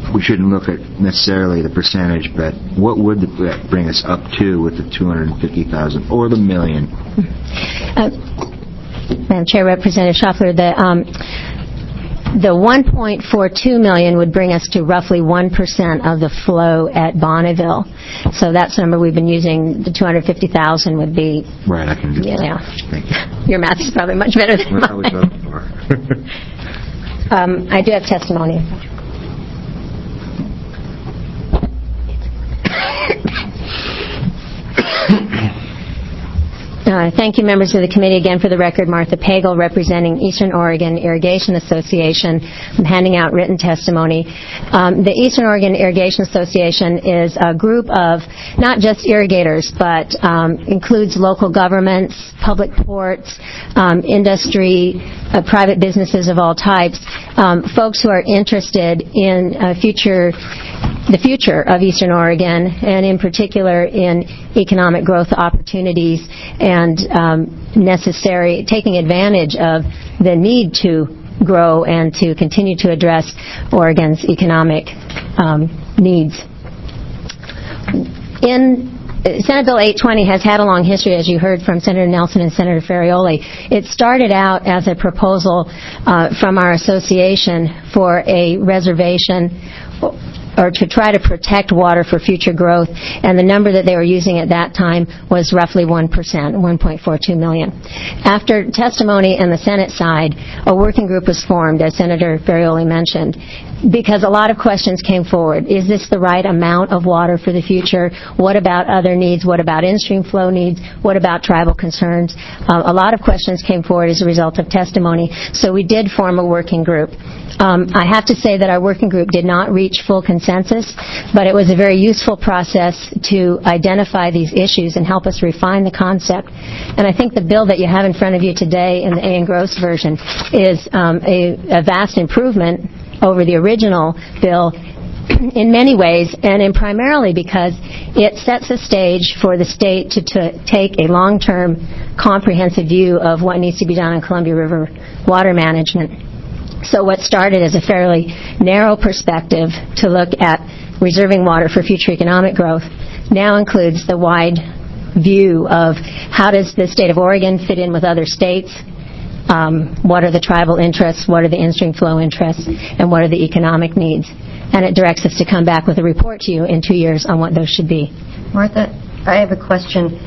we shouldn't look at necessarily the percentage, but what would that bring us up to with the two hundred fifty thousand or the million? Uh, Madam Chair, Representative Schaffler, the um, the one point four two million would bring us to roughly one percent of the flow at Bonneville. So that's the number we've been using. The two hundred fifty thousand would be... Right, I can do that. Yeah. Thank you. Your math is probably much better than What I was mine. looking for. um, I do have testimony. Uh, thank you, members of the committee. Again, for the record, Martha Pagel, representing Eastern Oregon Irrigation Association. I'm handing out written testimony. Um, the Eastern Oregon Irrigation Association is a group of not just irrigators, but um, includes local governments, public ports, um, industry, uh, private businesses of all types, um, folks who are interested in uh, future the future of Eastern Oregon, and in particular in economic growth opportunities and um, necessary, taking advantage of the need to grow and to continue to address Oregon's economic um, needs. In Senate Bill eight twenty has had a long history, as you heard from Senator Nelson and Senator Ferrioli. It started out as a proposal uh, from our association for a reservation or to try to protect water for future growth, and the number that they were using at that time was roughly one percent, one point four two million. After testimony on the Senate side, a working group was formed, as Senator Ferrioli mentioned, because a lot of questions came forward. Is this the right amount of water for the future? What about other needs? What about in-stream flow needs? What about tribal concerns? Uh, a lot of questions came forward as a result of testimony, so we did form a working group. Um, I have to say that our working group did not reach full consensus, but it was a very useful process to identify these issues and help us refine the concept. And I think the bill that you have in front of you today in the A. and Gross version is um, a, a vast improvement over the original bill in many ways, and in primarily because it sets a stage for the state to, to take a long-term comprehensive view of what needs to be done on Columbia River water management. So what started as a fairly narrow perspective to look at reserving water for future economic growth now includes the wide view of how does the state of Oregon fit in with other states, um, what are the tribal interests, what are the in-stream flow interests, and what are the economic needs. And it directs us to come back with a report to you in two years on what those should be. Martha, I have a question.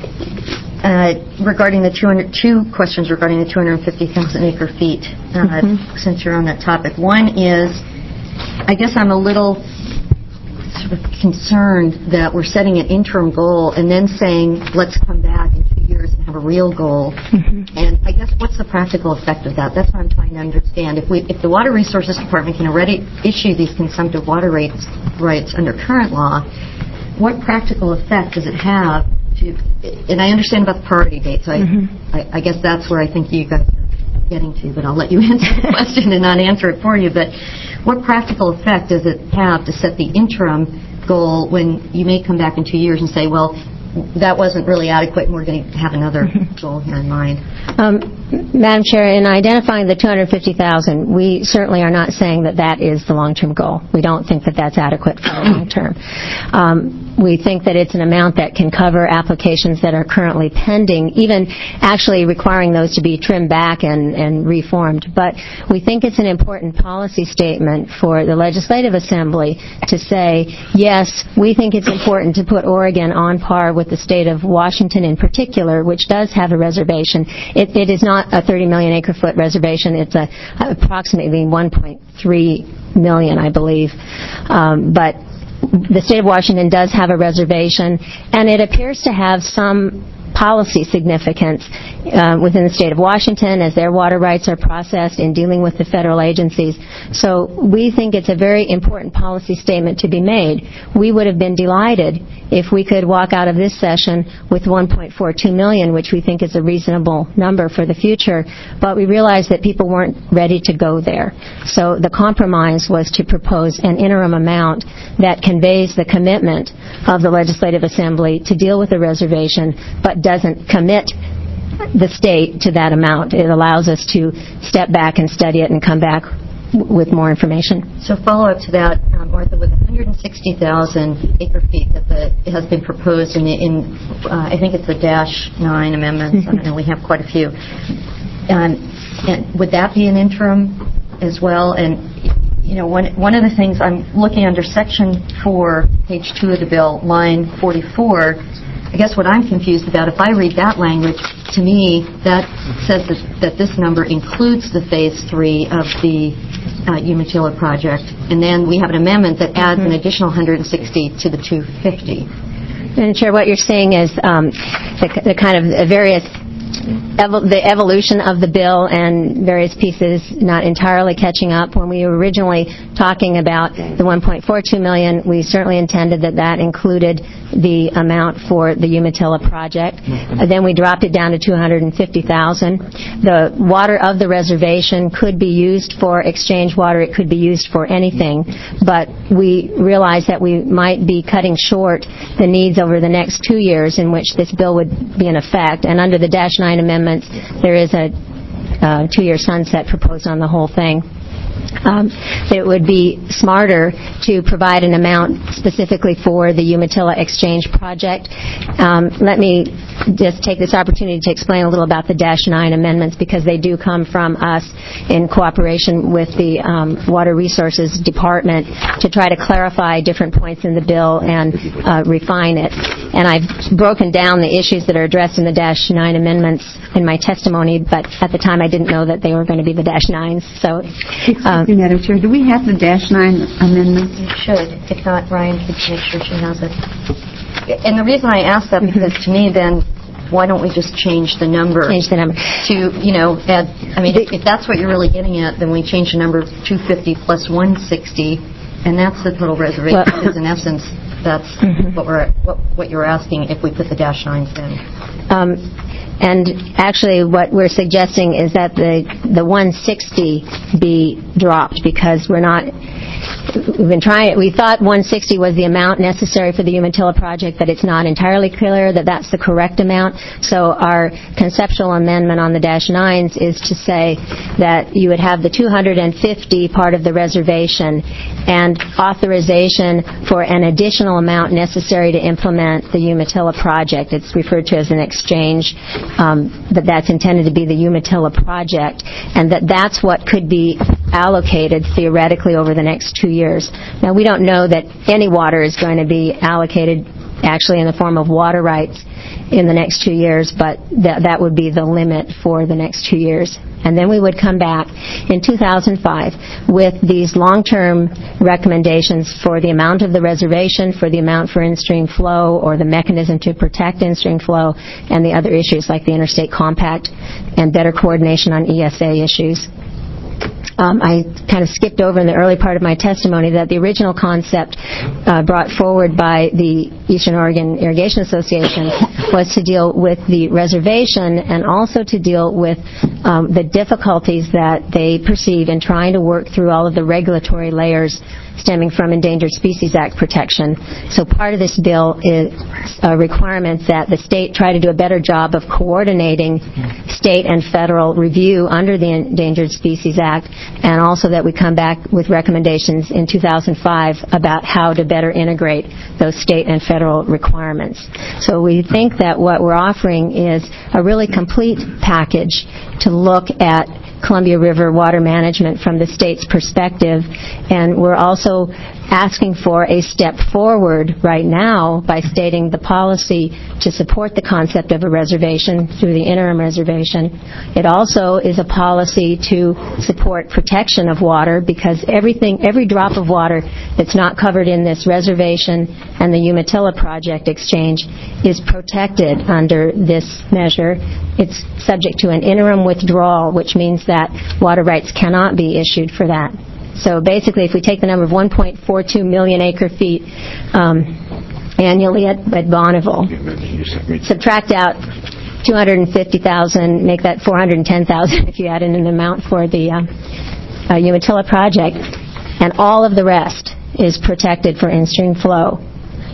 Uh, regarding the two hundred, two questions regarding the two hundred fifty thousand acre feet, uh, mm-hmm. since you're on that topic. One is, I guess I'm a little sort of concerned that we're setting an interim goal and then saying, let's come back in two years and have a real goal. Mm-hmm. And I guess what's the practical effect of that? That's what I'm trying to understand. If we, if the Water Resources Department can already issue these consumptive water rates, rights under current law, what practical effect does it have? To, and I understand about the priority dates. I, mm-hmm. I, I guess that's where I think you guys are getting to, but I'll let you answer the question and not answer it for you. But what practical effect does it have to set the interim goal when you may come back in two years and say, well, that wasn't really adequate and we're going to have another goal here in mind? Um, Madam Chair, in identifying the two hundred fifty thousand, we certainly are not saying that that is the long-term goal. We don't think that that's adequate for the long term. Um, we think that it's an amount that can cover applications that are currently pending, even actually requiring those to be trimmed back and, and reformed. But we think it's an important policy statement for the Legislative Assembly to say, yes, we think it's important to put Oregon on par with the state of Washington in particular, which does have a reservation. It, it is not a thirty million acre foot reservation. It's a, approximately one point three million, I believe. Um, but the state of Washington does have a reservation, and it appears to have some policy significance uh, within the state of Washington as their water rights are processed in dealing with the federal agencies. So we think it's a very important policy statement to be made. We would have been delighted if we could walk out of this session with one point four two million, which we think is a reasonable number for the future, but we realized that people weren't ready to go there. So the compromise was to propose an interim amount that conveys the commitment of the Legislative Assembly to deal with the reservation, but doesn't commit the state to that amount. It allows us to step back and study it and come back with more information. So follow-up to that, um, Martha, with one hundred sixty thousand acre feet that the, it has been proposed in, the, in uh, I think it's the dash nine amendments, mm-hmm. I know we have quite a few. Um, and would that be an interim as well? And, you know, one, one of the things I'm looking under section four, page two of the bill, line forty-four, I guess what I'm confused about, if I read that language, to me, that says that, that this number includes the phase three of the uh, Umatilla project, and then we have an amendment that adds mm-hmm. an additional one hundred sixty to the two hundred fifty. And Chair, what you're saying is um, the, the kind of various Evol- the evolution of the bill and various pieces not entirely catching up. When we were originally talking about the one point four two million dollars, we certainly intended that that included the amount for the Umatilla project. Uh, then we dropped it down to two hundred fifty thousand dollars. The water of the reservation could be used for exchange water. It could be used for anything. But we realized that we might be cutting short the needs over the next two years in which this bill would be in effect. And under the Dash nine amendments, there is a uh, two-year sunset proposed on the whole thing. Um, it would be smarter to provide an amount specifically for the Umatilla Exchange project. Um, let me just take this opportunity to explain a little about the Dash nine amendments, because they do come from us in cooperation with the um, Water Resources Department to try to clarify different points in the bill and uh, refine it. And I've broken down the issues that are addressed in the Dash nine amendments in my testimony, but at the time I didn't know that they were going to be the Dash nines. So. Um, Excuse me, Madam Chair, do we have the Dash nine amendments? You should. If not, Ryan could make sure she has it. And the reason I ask that, because to me then, why don't we just change the number? Change the number. To, you know, add, I mean, if, if that's what you're really getting at, then we change the number two hundred fifty plus one hundred sixty, and that's the total reservation, well, because in essence, that's mm-hmm. what we're what, what you're asking if we put the Dash nines in. Um, And actually what we're suggesting is that the the one hundred sixty be dropped, because we're not, we've been trying, we thought one hundred sixty was the amount necessary for the Umatilla project, but it's not entirely clear that that's the correct amount. So our conceptual amendment on the Dash nines is to say that you would have the two hundred fifty part of the reservation and authorization for an additional amount necessary to implement the Umatilla project. It's referred to as an exchange. Um, that that's intended to be the Umatilla project, and that that's what could be allocated theoretically over the next two years. Now, we don't know that any water is going to be allocated actually in the form of water rights in the next two years, but that that would be the limit for the next two years. And then we would come back in two thousand five with these long-term recommendations for the amount of the reservation, for the amount for in-stream flow, or the mechanism to protect in-stream flow, and the other issues like the interstate compact and better coordination on E S A issues. Um, I kind of skipped over in the early part of my testimony that the original concept uh, brought forward by the Eastern Oregon Irrigation Association was to deal with the reservation and also to deal with um, the difficulties that they perceive in trying to work through all of the regulatory layers stemming from Endangered Species Act protection. So part of this bill is a requirement that the state try to do a better job of coordinating state and federal review under the Endangered Species Act, and also that we come back with recommendations in two thousand five about how to better integrate those state and federal requirements. So we think that what we're offering is a really complete package to look at Columbia River water management from the state's perspective, and we're also asking for a step forward right now by stating the policy to support the concept of a reservation through the interim reservation. It also is a policy to support protection of water, because everything, every drop of water that's not covered in this reservation and the Umatilla project exchange is protected under this measure. It's subject to an interim withdrawal, which means that water rights cannot be issued for that. So basically, if we take the number of one point four two million acre feet um, annually at, at Bonneville, subtract out two hundred fifty thousand, make that four hundred ten thousand if you add in an amount for the uh, uh, Umatilla project, and all of the rest is protected for in-stream flow,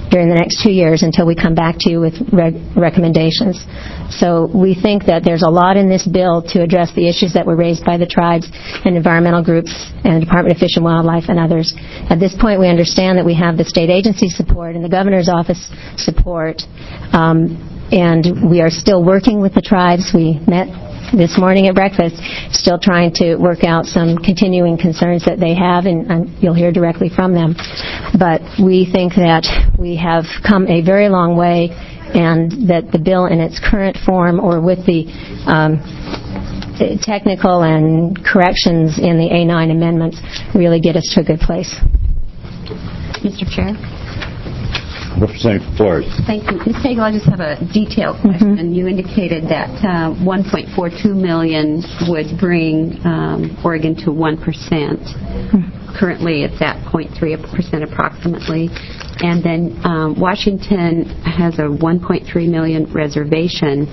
during the next two years until we come back to you with reg- recommendations. So we think that there's a lot in this bill to address the issues that were raised by the tribes and environmental groups and Department of Fish and Wildlife and others. At this point, we understand that we have the state agency support and the governor's office support, um, and we are still working with the tribes. We met this morning at breakfast, still trying to work out some continuing concerns that they have, and, and you'll hear directly from them. But we think that we have come a very long way, and that the bill in its current form, or with the um, technical and corrections in the A nine amendments, really get us to a good place. Mister Chair? Representative Flores. Thank you. Miz Pagel, I just have a detailed question. Mm-hmm. You indicated that uh, one point four two million dollars would bring um, Oregon to one percent. Mm-hmm. Currently, it's at zero point three percent approximately. And then um, Washington has a one point three million dollars reservation.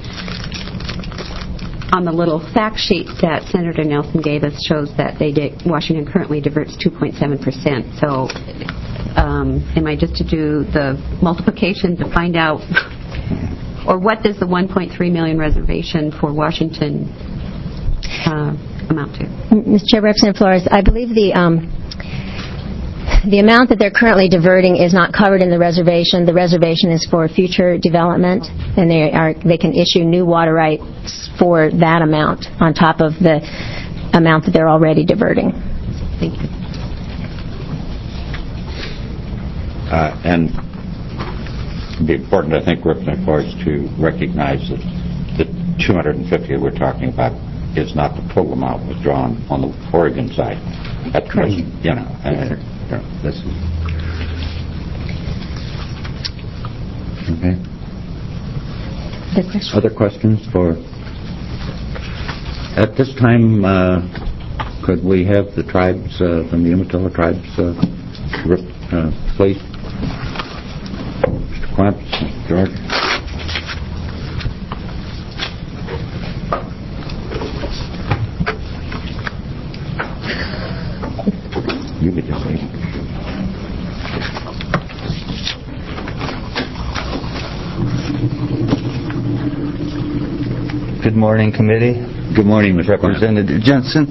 On the little fact sheet that Senator Nelson gave us shows that they did, Washington currently diverts two point seven percent. So um, am I just to do the multiplication to find out, or what does the one point three million dollars reservation for Washington uh, amount to? Mister Chair, Representative Flores, I believe the um, the amount that they're currently diverting is not covered in the reservation. The reservation is for future development, and they are they can issue new water rights for that amount on top of the amount that they're already diverting. Thank you. Uh, and it'd be important, I think, Representative Flores, to recognize that the two hundred fifty that we're talking about is not the total amount withdrawn on the Oregon side. That's, you know, uh, yeah, this is okay. Good question. Other questions for? At this time, uh, could we have the tribes uh, from the Umatilla tribes, uh, uh, please? Mister Quamps, Mister George. You could just wait. Good morning, committee. Good morning, Mister Representative Jensen.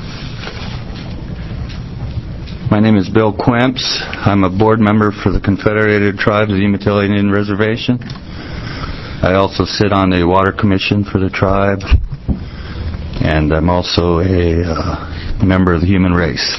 My name is Bill Quimps. I'm a board member for the Confederated Tribes of the Umatilla Indian Reservation. I also sit on the Water Commission for the tribe, and I'm also a uh, member of the human race.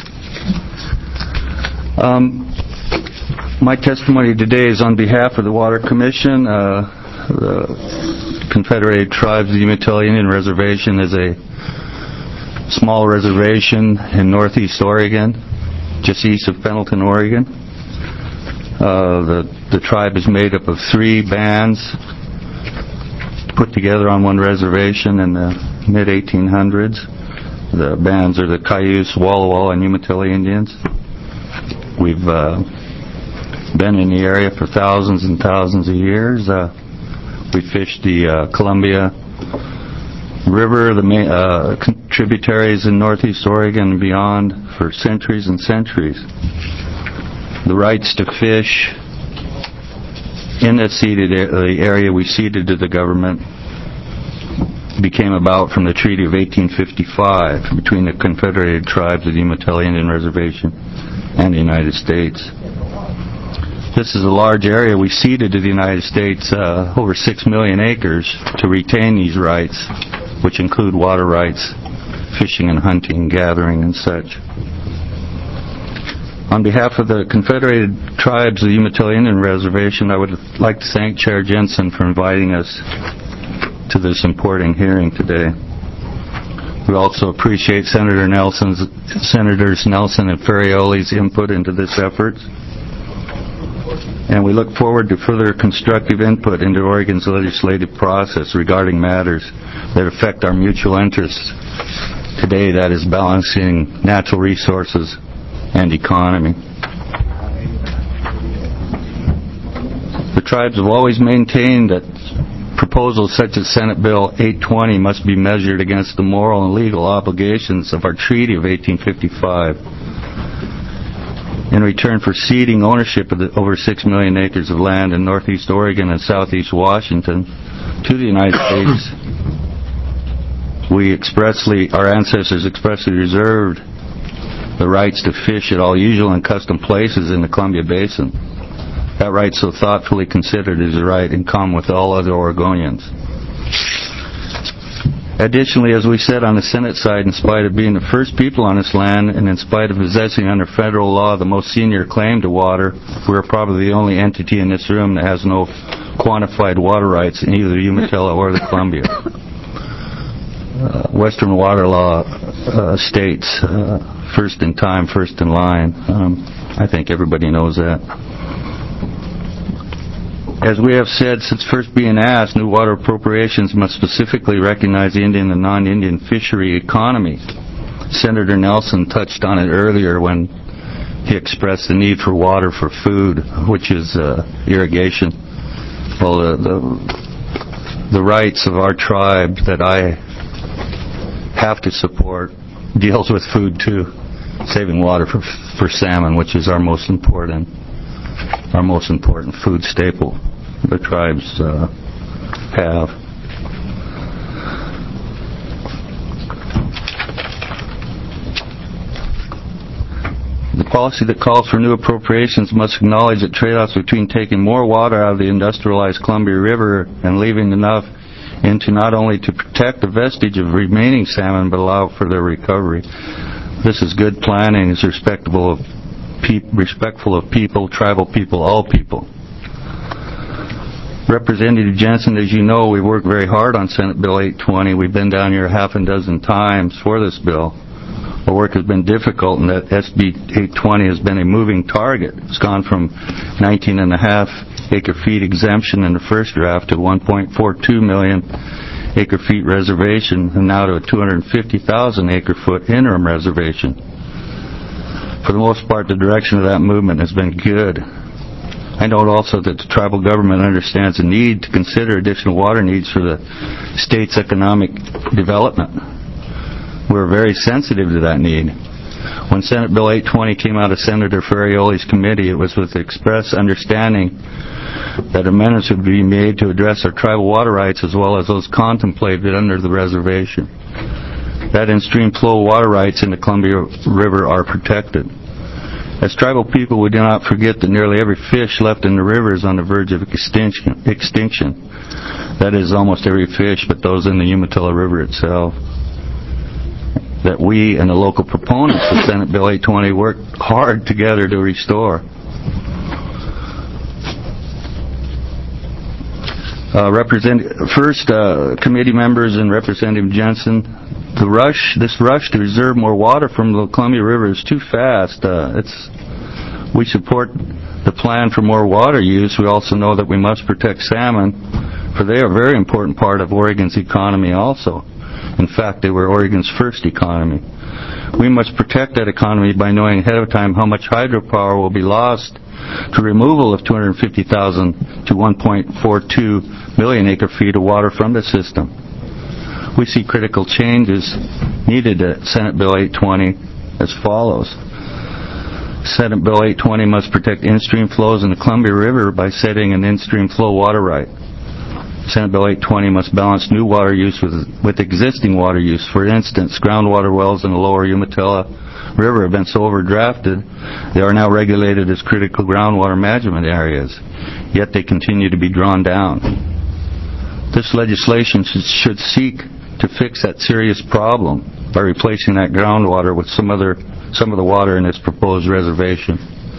Um, my testimony today is on behalf of the Water Commission. Uh, the Confederated Tribes of the Umatilla Indian Reservation is a small reservation in northeast Oregon, just east of Pendleton, Oregon. Uh, the, the tribe is made up of three bands put together on one reservation in the mid eighteen hundreds. The bands are the Cayuse, Walla Walla, and Umatilla Indians. We've uh, been in the area for thousands and thousands of years. Uh, we fished the uh, Columbia River, the main, uh, tributaries in northeast Oregon and beyond for centuries and centuries. The rights to fish in the ceded the area we ceded to the government became about from the Treaty of eighteen fifty-five between the Confederated Tribes of the Umatilla Indian Reservation and the United States. This is a large area we ceded to the United States, uh, over six million acres, to retain these rights, which include water rights, fishing and hunting, gathering, and such. On behalf of the Confederated Tribes of the Umatilla Indian Reservation, I would like to thank Chair Jensen for inviting us to this important hearing today. We also appreciate Senator Nelson's, Senators Nelson and Ferrioli's input into this effort. And we look forward to further constructive input into Oregon's legislative process regarding matters that affect our mutual interests today, that is balancing natural resources and economy. The tribes have always maintained that proposals such as Senate Bill eight twenty must be measured against the moral and legal obligations of our Treaty of eighteen fifty-five. in return for ceding ownership of the over six million acres of land in northeast Oregon and southeast Washington to the United States. We expressly, our ancestors expressly reserved the rights to fish at all usual and custom places in the Columbia Basin. That right, so thoughtfully considered, is a right in common with all other Oregonians. Additionally, as we said on the Senate side, in spite of being the first people on this land and in spite of possessing under federal law the most senior claim to water, we're probably the only entity in this room that has no quantified water rights in either Umatilla or the Columbia. Uh, Western water law uh, states uh, first in time, first in line. Um, I think everybody knows that. As we have said since first being asked, new water appropriations must specifically recognize the Indian and non-Indian fishery economy. Senator Nelson touched on it earlier when he expressed the need for water for food, which is uh, irrigation. Well, the, the, the rights of our tribe that I have to support deals with food too, saving water for, for salmon, which is our most important, our most important food staple the tribes uh, have. The policy that calls for new appropriations must acknowledge that trade-offs between taking more water out of the industrialized Columbia River and leaving enough into not only to protect the vestige of remaining salmon but allow for their recovery. This is good planning, is respectable of pe- respectful of people, tribal people, all people. Representative Jensen, as you know, we worked very hard on Senate Bill eight twenty. We've been down here a half a dozen times for this bill. Our work has been difficult, and that S B eight twenty has been a moving target. It's gone from nineteen and a half acre feet exemption in the first draft to one point four two million acre feet reservation, and now to a two hundred fifty thousand acre foot interim reservation. For the most part, the direction of that movement has been good. I note also that the tribal government understands the need to consider additional water needs for the state's economic development. We're very sensitive to that need. When Senate Bill eight twenty came out of Senator Ferrioli's committee, it was with the express understanding that amendments would be made to address our tribal water rights as well as those contemplated under the reservation. That in-stream flow water rights in the Columbia River are protected. As tribal people, we do not forget that nearly every fish left in the river is on the verge of extinction. extinction. That is, almost every fish but those in the Umatilla River itself. That we and the local proponents of Senate Bill eight twenty worked hard together to restore. Uh, represent, first, uh, committee members and Representative Jensen, the rush, this rush to reserve more water from the Columbia River is too fast. Uh, it's, we support the plan for more water use. We also know that we must protect salmon, for they are a very important part of Oregon's economy also. In fact, they were Oregon's first economy. We must protect that economy by knowing ahead of time how much hydropower will be lost to removal of two hundred fifty thousand to one point four two million acre feet of water from the system. We see critical changes needed at Senate Bill eight twenty as follows. Senate Bill eight twenty must protect in-stream flows in the Columbia River by setting an in-stream flow water right. Senate Bill eight twenty must balance new water use with, with existing water use. For instance, groundwater wells in the lower Umatilla River have been so overdrafted, they are now regulated as critical groundwater management areas, yet they continue to be drawn down. This legislation should, should seek to fix that serious problem by replacing that groundwater with some other, some of the water in this proposed reservation.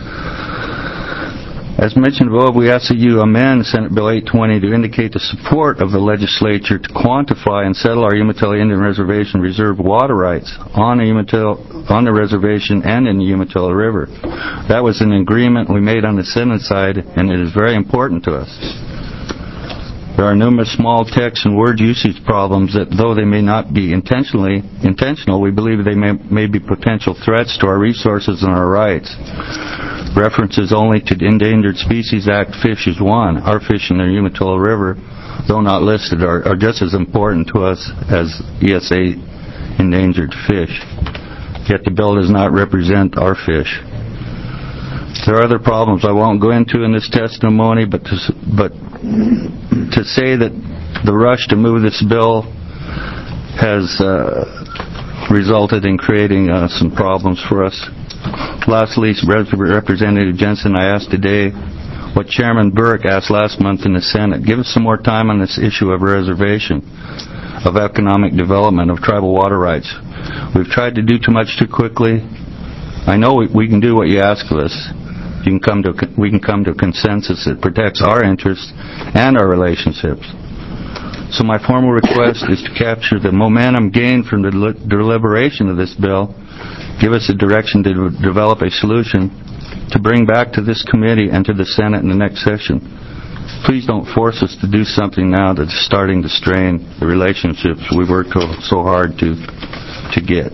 As mentioned above, we ask that you amend Senate Bill eight twenty to indicate the support of the legislature to quantify and settle our Umatilla Indian Reservation reserved water rights on the Umatilla, on the reservation and in the Umatilla River. That was an agreement we made on the Senate side, and it is very important to us. There are numerous small text and word usage problems that, though they may not be intentionally intentional, we believe they may, may be potential threats to our resources and our rights. References only to the Endangered Species Act fish is one. Our fish in the Umatilla River, though not listed, are, are just as important to us as E S A endangered fish. Yet the bill does not represent our fish. There are other problems I won't go into in this testimony, but to, but to say that the rush to move this bill has uh, resulted in creating uh, some problems for us. Lastly, Representative Jensen, I asked today what Chairman Burke asked last month in the Senate. Give us some more time on this issue of reservation, of economic development, of tribal water rights. We've tried to do too much too quickly. I know we, we can do what you ask of us. You can come to, we can come to a consensus that protects our interests and our relationships. So my formal request is to capture the momentum gained from the deliberation of this bill, give us a direction to develop a solution to bring back to this committee and to the Senate in the next session. Please don't force us to do something now that's starting to strain the relationships we worked so hard to to get.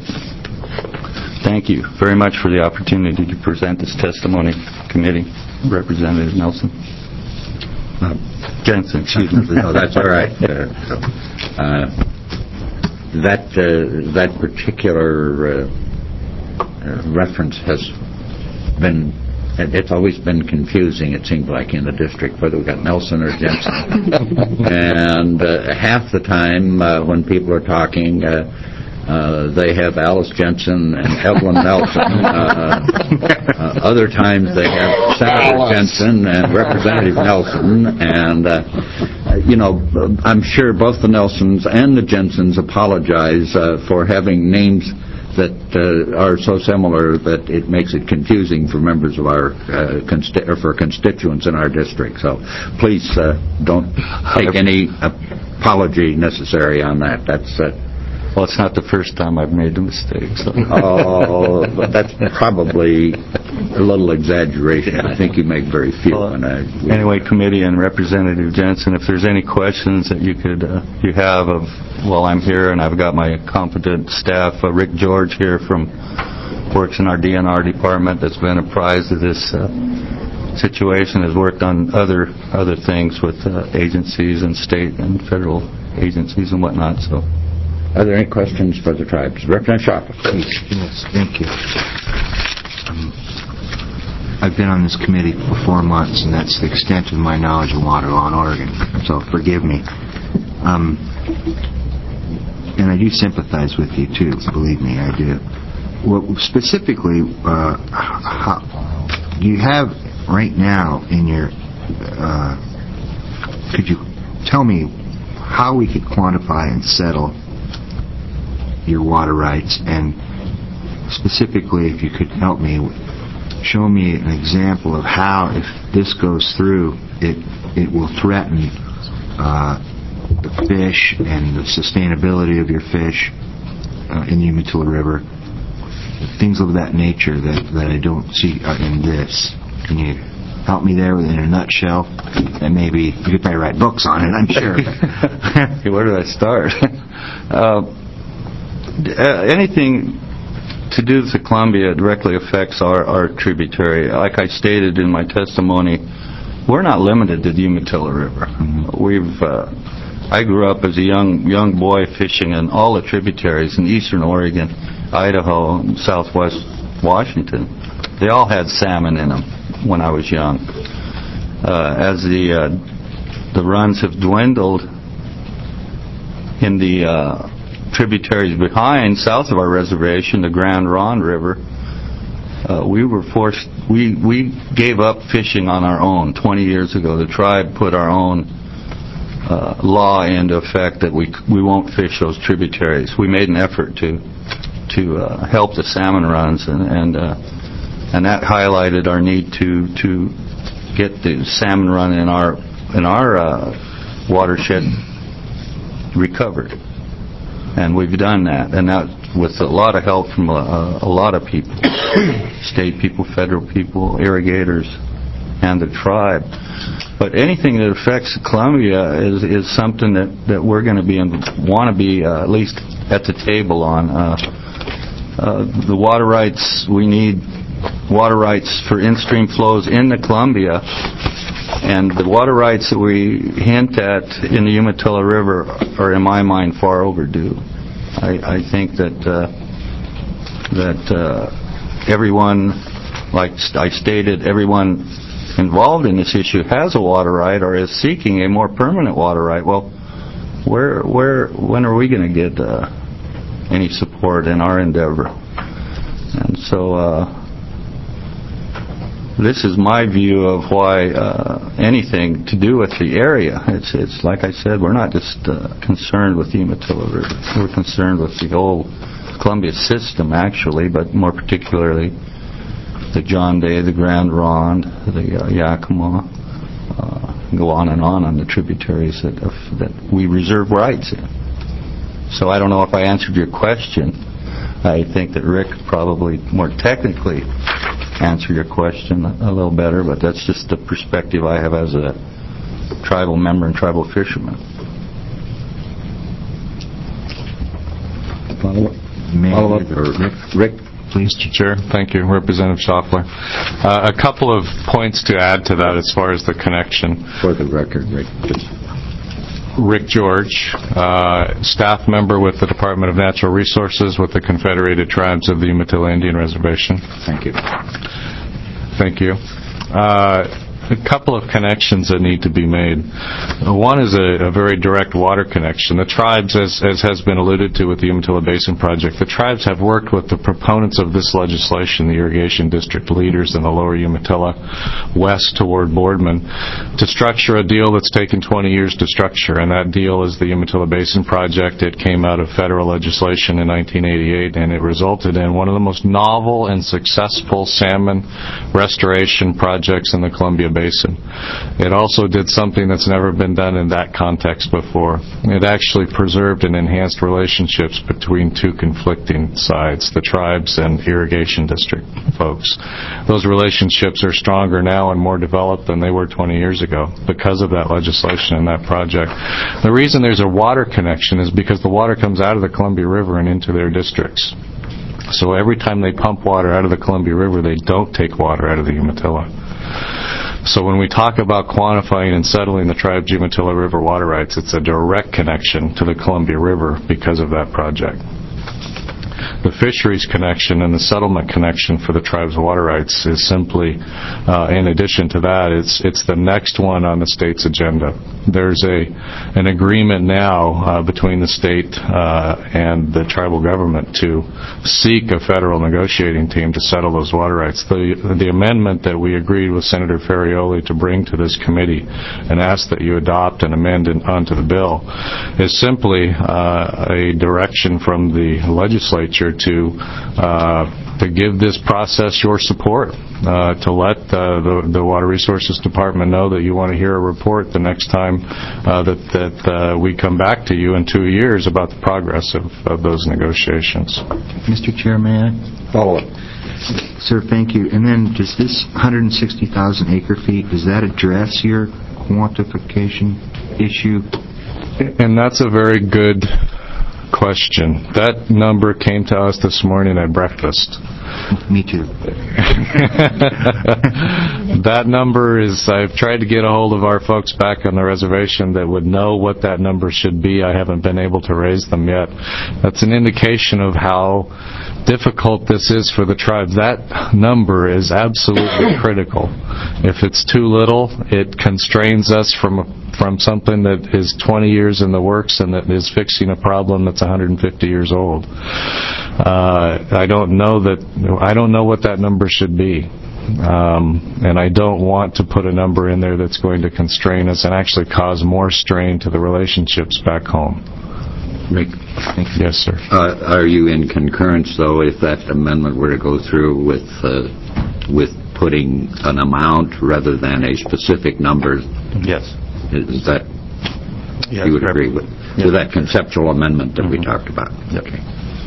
Thank you very much for the opportunity to present this testimony, committee. Representative Nelson. Uh, Jensen, excuse me. No, that's all right. Uh, uh, that uh, that particular uh, uh, reference has been, it's always been confusing, it seems like, in the district, whether we got Nelson or Jensen. And uh, half the time uh, when people are talking, uh, Uh, they have Alice Jensen and Evelyn Nelson. Uh, uh, other times they have Senator Jensen and Representative Nelson. And, uh, you know, I'm sure both the Nelsons and the Jensens apologize uh, for having names that uh, are so similar that it makes it confusing for members of our uh, consti- or for constituents in our district. So please uh, don't take any apology necessary on that. That's uh, Well, it's not the first time I've made the mistake. So. Oh, but that's probably a little exaggeration. I think you make very few. Well, and I, we, anyway, committee and Representative Jensen, if there's any questions that you could uh, you have of while I'm here, and I've got my competent staff, uh, Rick George here from works in our D N R department, that's been apprised of this uh, situation, has worked on other other things with uh, agencies and state and federal agencies and whatnot. So. Are there any questions for the tribes? Representative Sharp, please. Yes, thank you. Um, I've been on this committee for four months, and that's the extent of my knowledge of water law in Oregon, so forgive me. Um, and I do sympathize with you, too. Believe me, I do. Well, specifically, uh, how, you have right now in your... Uh, could you tell me how we could quantify and settle your water rights, and specifically, if you could help me, show me an example of how, if this goes through, it it will threaten uh, the fish and the sustainability of your fish uh, in the Umatilla River, things of that nature that, that I don't see in this. Can you help me there in a nutshell? And maybe you could probably write books on it, I'm sure. Where do I start? uh, Uh, anything to do with the Columbia directly affects our, our tributary. Like I stated in my testimony, we're not limited to the Umatilla River. Mm-hmm. We've, uh, I grew up as a young young boy fishing in all the tributaries in eastern Oregon, Idaho, and southwest Washington. They all had salmon in them when I was young. Uh, as the uh, the runs have dwindled in the uh, tributaries behind, south of our reservation, the Grand Ronde River, uh, we were forced, we, we gave up fishing on our own twenty years ago. The tribe put our own uh, law into effect that we we won't fish those tributaries. We made an effort to to uh, help the salmon runs, and and, uh, and that highlighted our need to to get the salmon run in our in our uh, watershed recovered. And we've done that, and that with a lot of help from a, a lot of people, state people, federal people, irrigators, and the tribe. But anything that affects Columbia is is something that, that we're going to be want to be uh, at least at the table on. Uh, uh, the water rights, we need water rights for in-stream flows in the Columbia. And the water rights that we hint at in the Umatilla River are, in my mind, far overdue. I, I think that uh, that uh, everyone like I stated, everyone involved in this issue has a water right or is seeking a more permanent water right. Well, where, where, when are we going to get uh, any support in our endeavor? And so uh, this is my view of why uh, anything to do with the area. It's, it's like I said, we're not just uh, concerned with the Umatilla River. We're concerned with the whole Columbia system, actually, but more particularly the John Day, the Grand Ronde, the uh, Yakima, uh, go on and on on the tributaries that, uh, that we reserve rights in. So I don't know if I answered your question. I think that Rick probably more technically answered your question a little better, but that's just the perspective I have as a tribal member and tribal fisherman. Follow-up? Follow-up, or Rick? Rick? Please, Mister Chair. Thank you, Representative Schaffler. Uh, a couple of points to add to that as far as the connection. For the record, Rick. Rick George, uh, staff member with the Department of Natural Resources with the Confederated Tribes of the Umatilla Indian Reservation. Thank you. Thank you. Uh, a couple of connections that need to be made. One is a, a very direct water connection. The tribes, as, as has been alluded to with the Umatilla Basin Project, the tribes have worked with the proponents of this legislation, the irrigation district leaders in the lower Umatilla, west toward Boardman, to structure a deal that's taken twenty years to structure, and that deal is the Umatilla Basin Project. It came out of federal legislation in nineteen eighty-eight, and it resulted in one of the most novel and successful salmon restoration projects in the Columbia Basin. Basin. It also did something that's never been done in that context before. It actually preserved and enhanced relationships between two conflicting sides, the tribes and irrigation district folks. Those relationships are stronger now and more developed than they were twenty years ago because of that legislation and that project. The reason there's a water connection is because the water comes out of the Columbia River and into their districts. So every time they pump water out of the Columbia River, they don't take water out of the Umatilla. So when we talk about quantifying and settling the tribe's Umatilla River water rights, it's a direct connection to the Columbia River because of that project. The fisheries connection and the settlement connection for the tribe's water rights is simply, uh, in addition to that, it's it's the next one on the state's agenda. There's a an agreement now uh, between the state uh, and the tribal government to seek a federal negotiating team to settle those water rights. The the amendment that we agreed with Senator Ferrioli to bring to this committee and ask that you adopt and amend it onto the bill is simply uh, a direction from the legislature to uh, to give this process your support, uh, to let uh, the, the Water Resources Department know that you want to hear a report the next time uh, that, that uh, we come back to you in two years about the progress of, of those negotiations. Mister Chair, may I? Follow up. Sir, thank you. And then does this one hundred sixty thousand acre feet, does that address your quantification issue? And that's a very good question. That number came to us this morning at breakfast. Me too. That number is, I've tried to get a hold of our folks back on the reservation that would know what that number should be. I haven't been able to raise them yet. That's an indication of how difficult this is for the tribes. That number is absolutely critical. If it's too little, it constrains us from from something that is twenty years in the works and that is fixing a problem that's one hundred fifty years old. Uh, I don't know that I don't know what that number should be. Um, and I don't want to put a number in there that's going to constrain us and actually cause more strain to the relationships back home. Rick? Yes, sir. Uh, are you in concurrence, though, if that amendment were to go through with uh, with putting an amount rather than a specific number? Yes. Is that, yes, you would agree with, yes. with that conceptual amendment that mm-hmm. we talked about? Yep. Okay.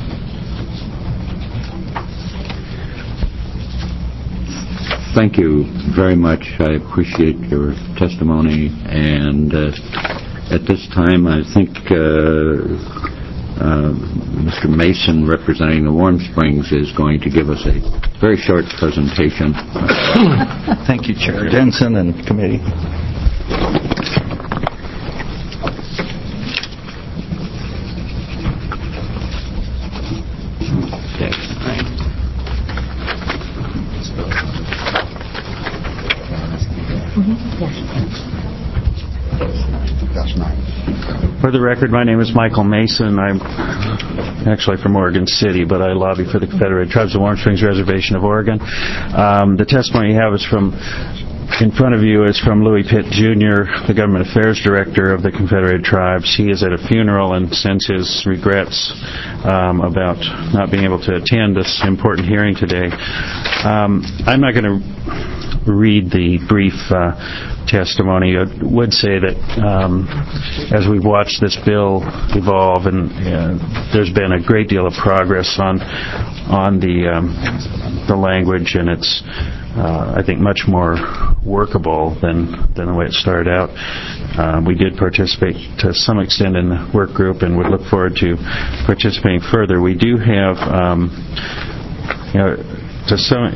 Thank you very much. I appreciate your testimony. And uh, at this time, I think uh, uh, Mister Mason, representing the Warm Springs, is going to give us a very short presentation. Thank you, Chair Denson and committee. Okay. That's nice. For the record, my name is Michael Mason. I'm actually from Oregon City, but I lobby for the Confederated Tribes of Warm Springs Reservation of Oregon. Um, the testimony you have is from, in front of you, is from Louis Pitt Junior, the Government Affairs Director of the Confederated Tribes. He is at a funeral and sends his regrets um, about not being able to attend this important hearing today. Um, I'm not going to read the brief uh, testimony. I would say that um, as we've watched this bill evolve, and uh, there's been a great deal of progress on on the um, the language, and it's uh, I think much more workable than than the way it started out. Uh, we did participate to some extent in the work group, and would look forward to participating further. We do have, um, you know, to some.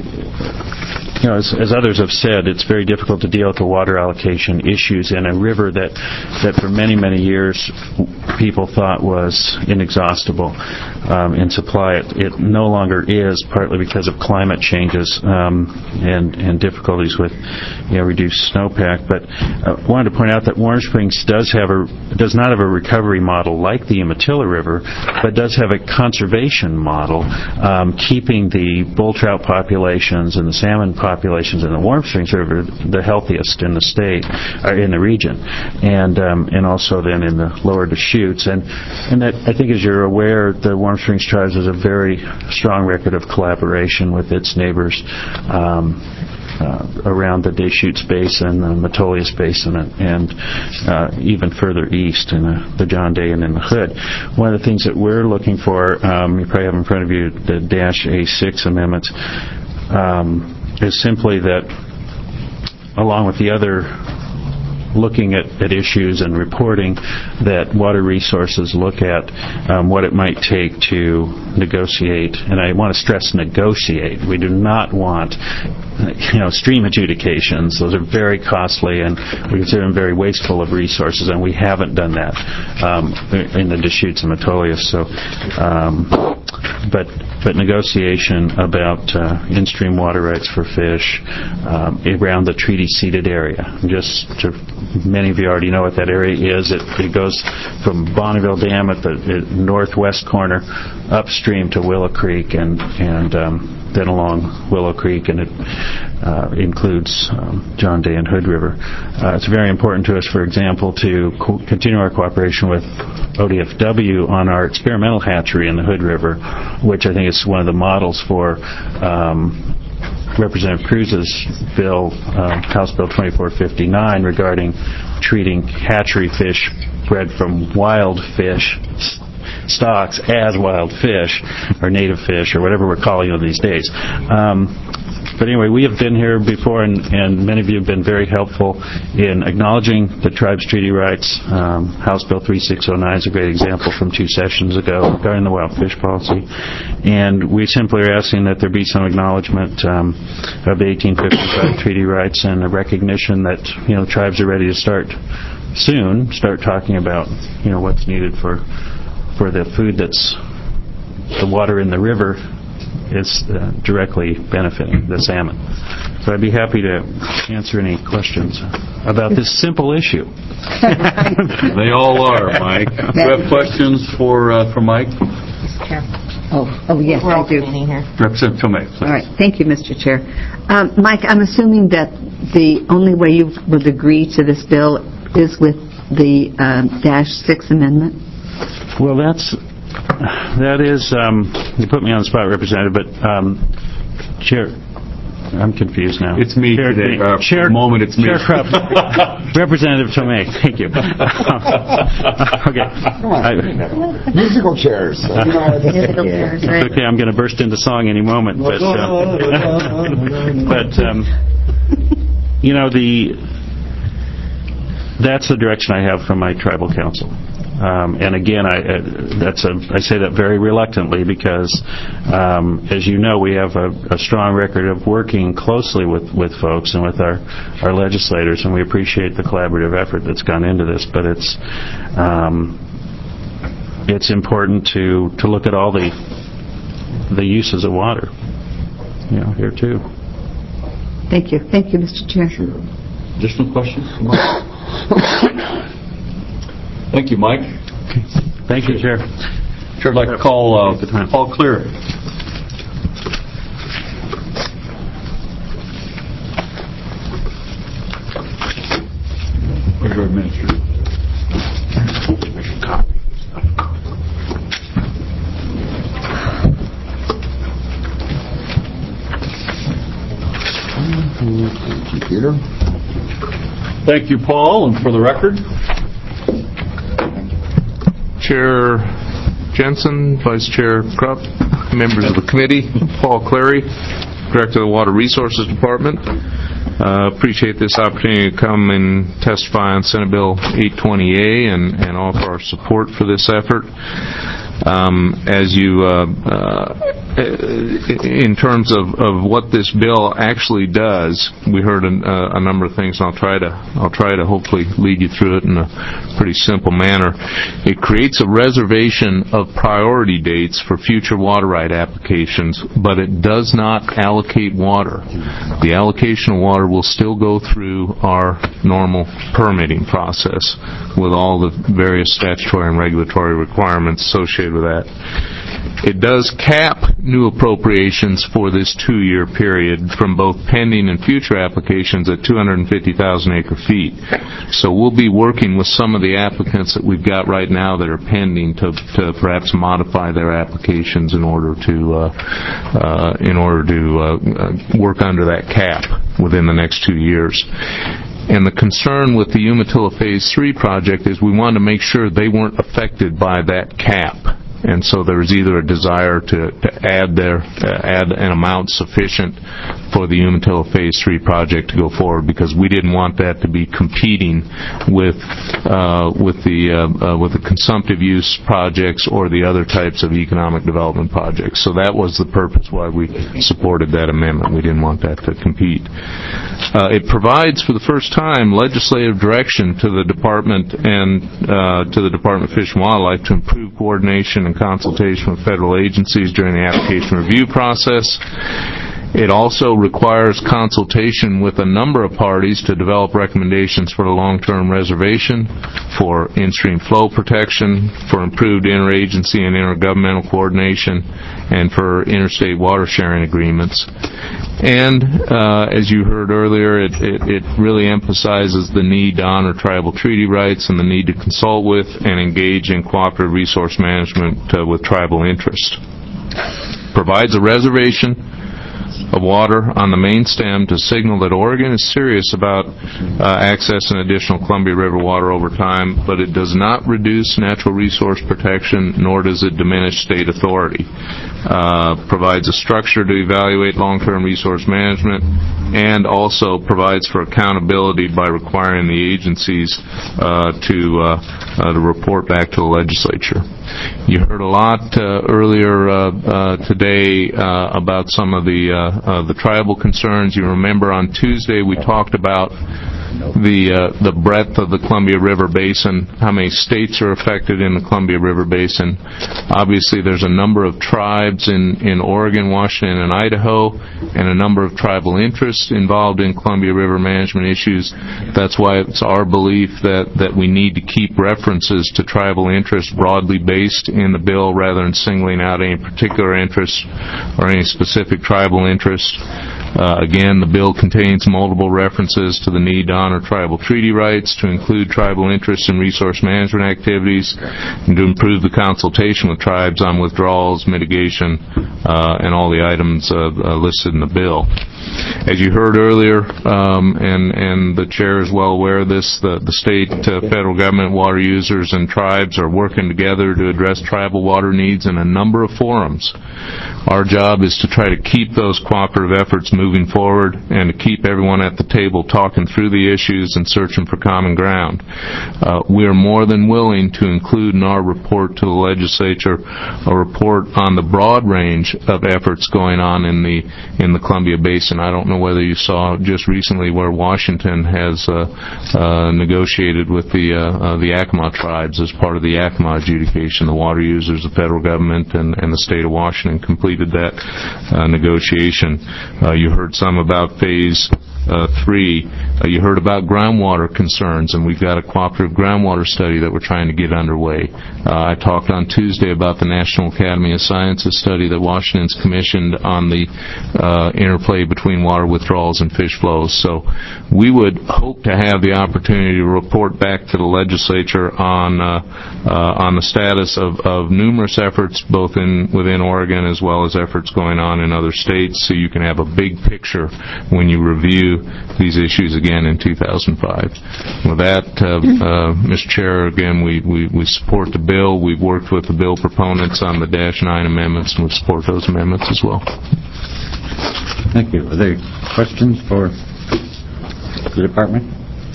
You know, as, as others have said, it's very difficult to deal with the water allocation issues in a river that, that for many, many years people thought was inexhaustible um, in supply. It, it no longer is, partly because of climate changes um, and, and difficulties with, you know, reduced snowpack. But I uh, wanted to point out that Warm Springs does have a does not have a recovery model like the Umatilla River, but does have a conservation model, um, keeping the bull trout populations and the salmon populations populations in the Warm Springs River the healthiest in the state, or in the region, and um, and also then in the lower Deschutes. And and that, I think, as you're aware, the Warm Springs Tribes has a very strong record of collaboration with its neighbors um, uh, around the Deschutes Basin, the Metolius Basin, and, and uh, even further east in the, the John Day and in the Hood. One of the things that we're looking for, um, you probably have in front of you the dash A six amendments, um, is simply that, along with the other looking at, at issues and reporting, that Water Resources look at um, what it might take to negotiate, and I want to stress negotiate. We do not want, you know, stream adjudications. Those are very costly, and we consider them very wasteful of resources, and we haven't done that um, in the Deschutes and Metolius. So, um, but but negotiation about uh, in-stream water rights for fish um, around the treaty-ceded area. Just to, many of you already know what that area is. It, it goes from Bonneville Dam at the uh, northwest corner upstream to Willow Creek, and and um, then along Willow Creek, and it uh, includes um, John Day and Hood River. Uh, it's very important to us, for example, to co- continue our cooperation with O D F W on our experimental hatchery in the Hood River, which I think is one of the models for um, Representative Cruz's bill, uh, House Bill twenty-four fifty-nine, regarding treating hatchery fish bred from wild fish stocks as wild fish, or native fish, or whatever we're calling them these days. Um, But anyway, we have been here before, and, and many of you have been very helpful in acknowledging the tribe's treaty rights. Um, House Bill thirty-six oh nine is a great example from two sessions ago regarding the wild fish policy. And we simply are asking that there be some acknowledgement um, of the eighteen fifty-five treaty rights, and a recognition that, you know, tribes are ready to start soon, start talking about, you know, what's needed for for the food that's the water in the river is uh, directly benefiting the salmon. So I'd be happy to answer any questions about this simple issue. They all are, Mike. Do you have questions for uh, for Mike? Oh, oh yes, We're all I do. here. Representative Tomei, please. All right, thank you, Mister Chair. Um, Mike, I'm assuming that the only way you would agree to this bill is with the um, dash six amendment? Well, that's that is um, you put me on the spot, Representative, but um, Chair, I'm confused now. It's me Chair, today. Uh, Chair, for the moment, it's me. Chair Krupp, Representative Tomei, thank you. Okay. Come on. I, musical chairs. You know how to Musical chairs, right. Okay, I'm going to burst into song any moment, but um, but um, you know, the that's the direction I have from my tribal council. Um, and again, I, uh, that's a, I say that very reluctantly because, um, as you know, we have a, a strong record of working closely with, with folks and with our, our legislators, and we appreciate the collaborative effort that's gone into this. But it's um, it's important to, to look at all the the uses of water, you know, here too. Thank you. Thank you, Mister Chair. Sure. Additional questions? Thank you, Mike. Thank you, Chair. Chair, I'd like to call uh, Paul Cleary. Your administrator. Thank you, Peter. Thank you, Paul. And for the record, Chair Jensen, Vice Chair Krupp, members of the committee, Paul Clary, Director of the Water Resources Department. Uh, appreciate this opportunity to come and testify on Senate Bill eight twenty A and, and offer our support for this effort. Um, as you, uh, uh, in terms of, of what this bill actually does, we heard a, a number of things, and I'll try to I'll try to hopefully lead you through it in a pretty simple manner. It creates a reservation of priority dates for future water right applications, but it does not allocate water. The allocation of water will still go through our normal permitting process with all the various statutory and regulatory requirements associated with that. It does cap new appropriations for this two-year period from both pending and future applications at two hundred fifty thousand acre feet. So we'll be working with some of the applicants that we've got right now that are pending to, to perhaps modify their applications in order to uh, uh, in order to uh, work under that cap within the next two years. And the concern with the Umatilla Phase three project is we wanted to make sure they weren't affected by that cap. And so there was either a desire to, to add their uh, add an amount sufficient for the Umatilla Phase three project to go forward, because we didn't want that to be competing with uh, with the uh, uh, with the consumptive use projects or the other types of economic development projects. So that was the purpose why we supported that amendment. We didn't want that to compete. Uh, it provides for the first time legislative direction to the department and uh, to the Department of Fish and Wildlife to improve coordination and consultation with federal agencies during the application review process. It also requires consultation with a number of parties to develop recommendations for the long-term reservation, for in-stream flow protection, for improved interagency and intergovernmental coordination, and for interstate water sharing agreements. And uh, as you heard earlier, it, it, it really emphasizes the need to honor tribal treaty rights and the need to consult with and engage in cooperative resource management uh, with tribal interest. Provides a reservation of water on the main stem to signal that Oregon is serious about uh, accessing additional Columbia River water over time, but it does not reduce natural resource protection, nor does it diminish state authority. Uh, provides a structure to evaluate long-term resource management, and also provides for accountability by requiring the agencies uh, to uh, uh, to report back to the legislature. You heard a lot uh, earlier uh, uh, today uh, about some of the uh, uh, the tribal concerns. You remember on Tuesday we talked about the uh, the breadth of the Columbia River Basin, how many states are affected in the Columbia River Basin. Obviously, there's a number of tribes in, in Oregon, Washington, and Idaho, and a number of tribal interests involved in Columbia River management issues. That's why it's our belief that, that we need to keep references to tribal interests broadly based in the bill rather than singling out any particular interest or any specific tribal interest. Uh, again, the bill contains multiple references to the need to honor tribal treaty rights, to include tribal interests in resource management activities, and to improve the consultation with tribes on withdrawals, mitigation, uh, and all the items uh, uh, listed in the bill. As you heard earlier, um, and, and the chair is well aware of this, the, the state, uh, federal government, water users, and tribes are working together to address tribal water needs in a number of forums. Our job is to try to keep those cooperative efforts moving forward and to keep everyone at the table talking through the issues and searching for common ground. Uh, we are more than willing to include in our report to the legislature a report on the broad range of efforts going on in the in the Columbia Basin. I don't know whether you saw just recently where Washington has uh, uh, negotiated with the uh, uh, the Yakima tribes as part of the Yakima adjudication. The water users, the federal government, and, and the state of Washington completed that uh, negotiation. Uh, you heard some about phase uh, three, uh, you heard about groundwater concerns, and we've got a cooperative groundwater study that we're trying to get underway. Uh, I talked on Tuesday about the National Academy of Sciences study that Washington's commissioned on the uh, interplay between water withdrawals and fish flows. So we would hope to have the opportunity to report back to the legislature on uh, uh, on the status of, of numerous efforts, both in within Oregon as well as efforts going on in other states, so you can have a big picture when you review these issues again in two thousand five. With that, uh, uh, Mister Chair, again, we, we, we support the bill. We've worked with the bill proponents on the Dash nine amendments, and we support those amendments as well. Thank you. Are there questions for the department?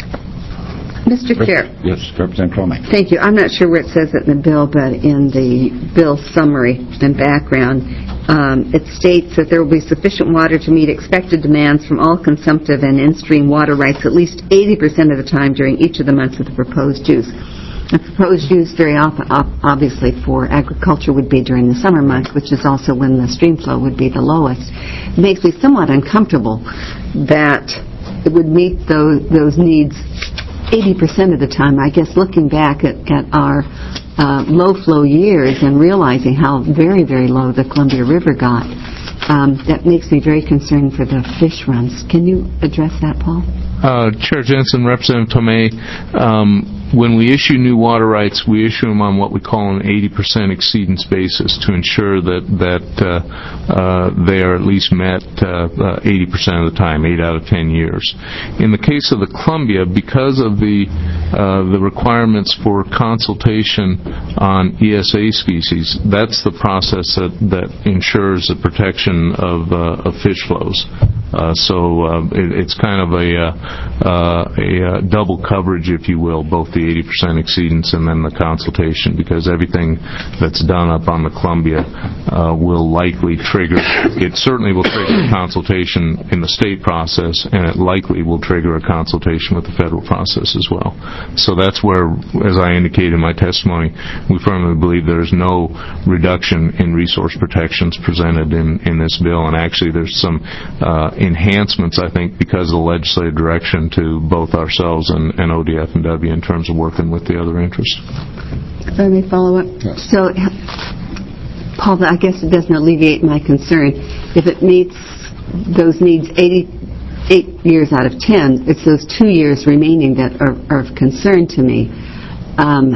Mister Chair. Yes, Representative Tomei. Thank you. I'm not sure where it says it in the bill, but in the bill summary and background, um, it states that there will be sufficient water to meet expected demands from all consumptive and in-stream water rights at least eighty percent of the time during each of the months of the proposed use. The proposed use very often, obviously, for agriculture would be during the summer months, which is also when the stream flow would be the lowest. It makes me somewhat uncomfortable that it would meet those, those needs eighty percent of the time. I guess looking back at, at our uh, low-flow years and realizing how very, very low the Columbia River got, um, that makes me very concerned for the fish runs. Can you address that, Paul? Uh, Chair Jensen, Representative Tomei, um, when we issue new water rights, we issue them on what we call an eighty percent exceedance basis to ensure that that uh, uh, they are at least met uh, uh, eighty percent of the time, eight out of ten years. In the case of the Columbia, because of the uh, the requirements for consultation on E S A species, that's the process that, that ensures the protection of, uh, of fish flows. Uh, so uh, it, it's kind of a, uh, uh, a uh, double coverage, if you will, both the eighty percent exceedance and then the consultation, because everything that's done up on the Columbia uh, will likely trigger, it certainly will trigger a consultation in the state process, and it likely will trigger a consultation with the federal process as well. So that's where, as I indicated in my testimony, we firmly believe there's no reduction in resource protections presented in, in this bill, and actually there's some uh, enhancements, I think, because of the legislative direction to both ourselves and, and O D F and W in terms of working with the other interests. If I may follow up? Yes. So, Paul, I guess it doesn't alleviate my concern. If it meets those needs eighty-eight years out of ten, it's those two years remaining that are, are of concern to me. Um,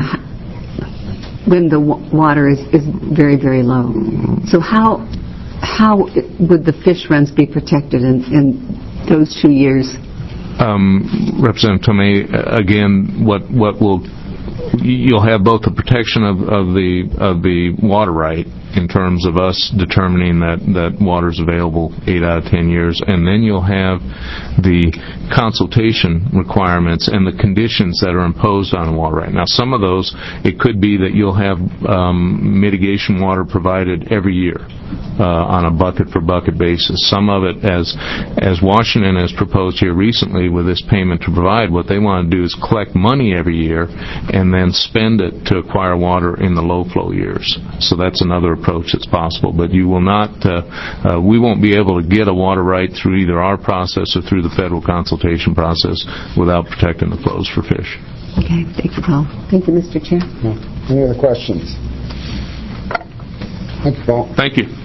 when the w- water is, is very, very low. So how how would the fish runs be protected in, in those two years? Um, Representative Tomei, again, what what will you'll have both the protection of, of the of the water right in terms of us determining that that water is available eight out of ten years, and then you'll have the consultation requirements and the conditions that are imposed on water right. Now, some of those, it could be that you'll have um, mitigation water provided every year uh, on a bucket-for-bucket basis. Some of it, as as Washington has proposed here recently with this payment to provide, what they want to do is collect money every year and then spend it to acquire water in the low-flow years. So that's another approach that's possible. But you will not, uh, uh, we won't be able to get a water right through either our process or through the federal consultation process without protecting the flows for fish. Okay, thank you, Paul. Thank you, Mister Chair. Any other questions? Thank you, Paul. Thank you.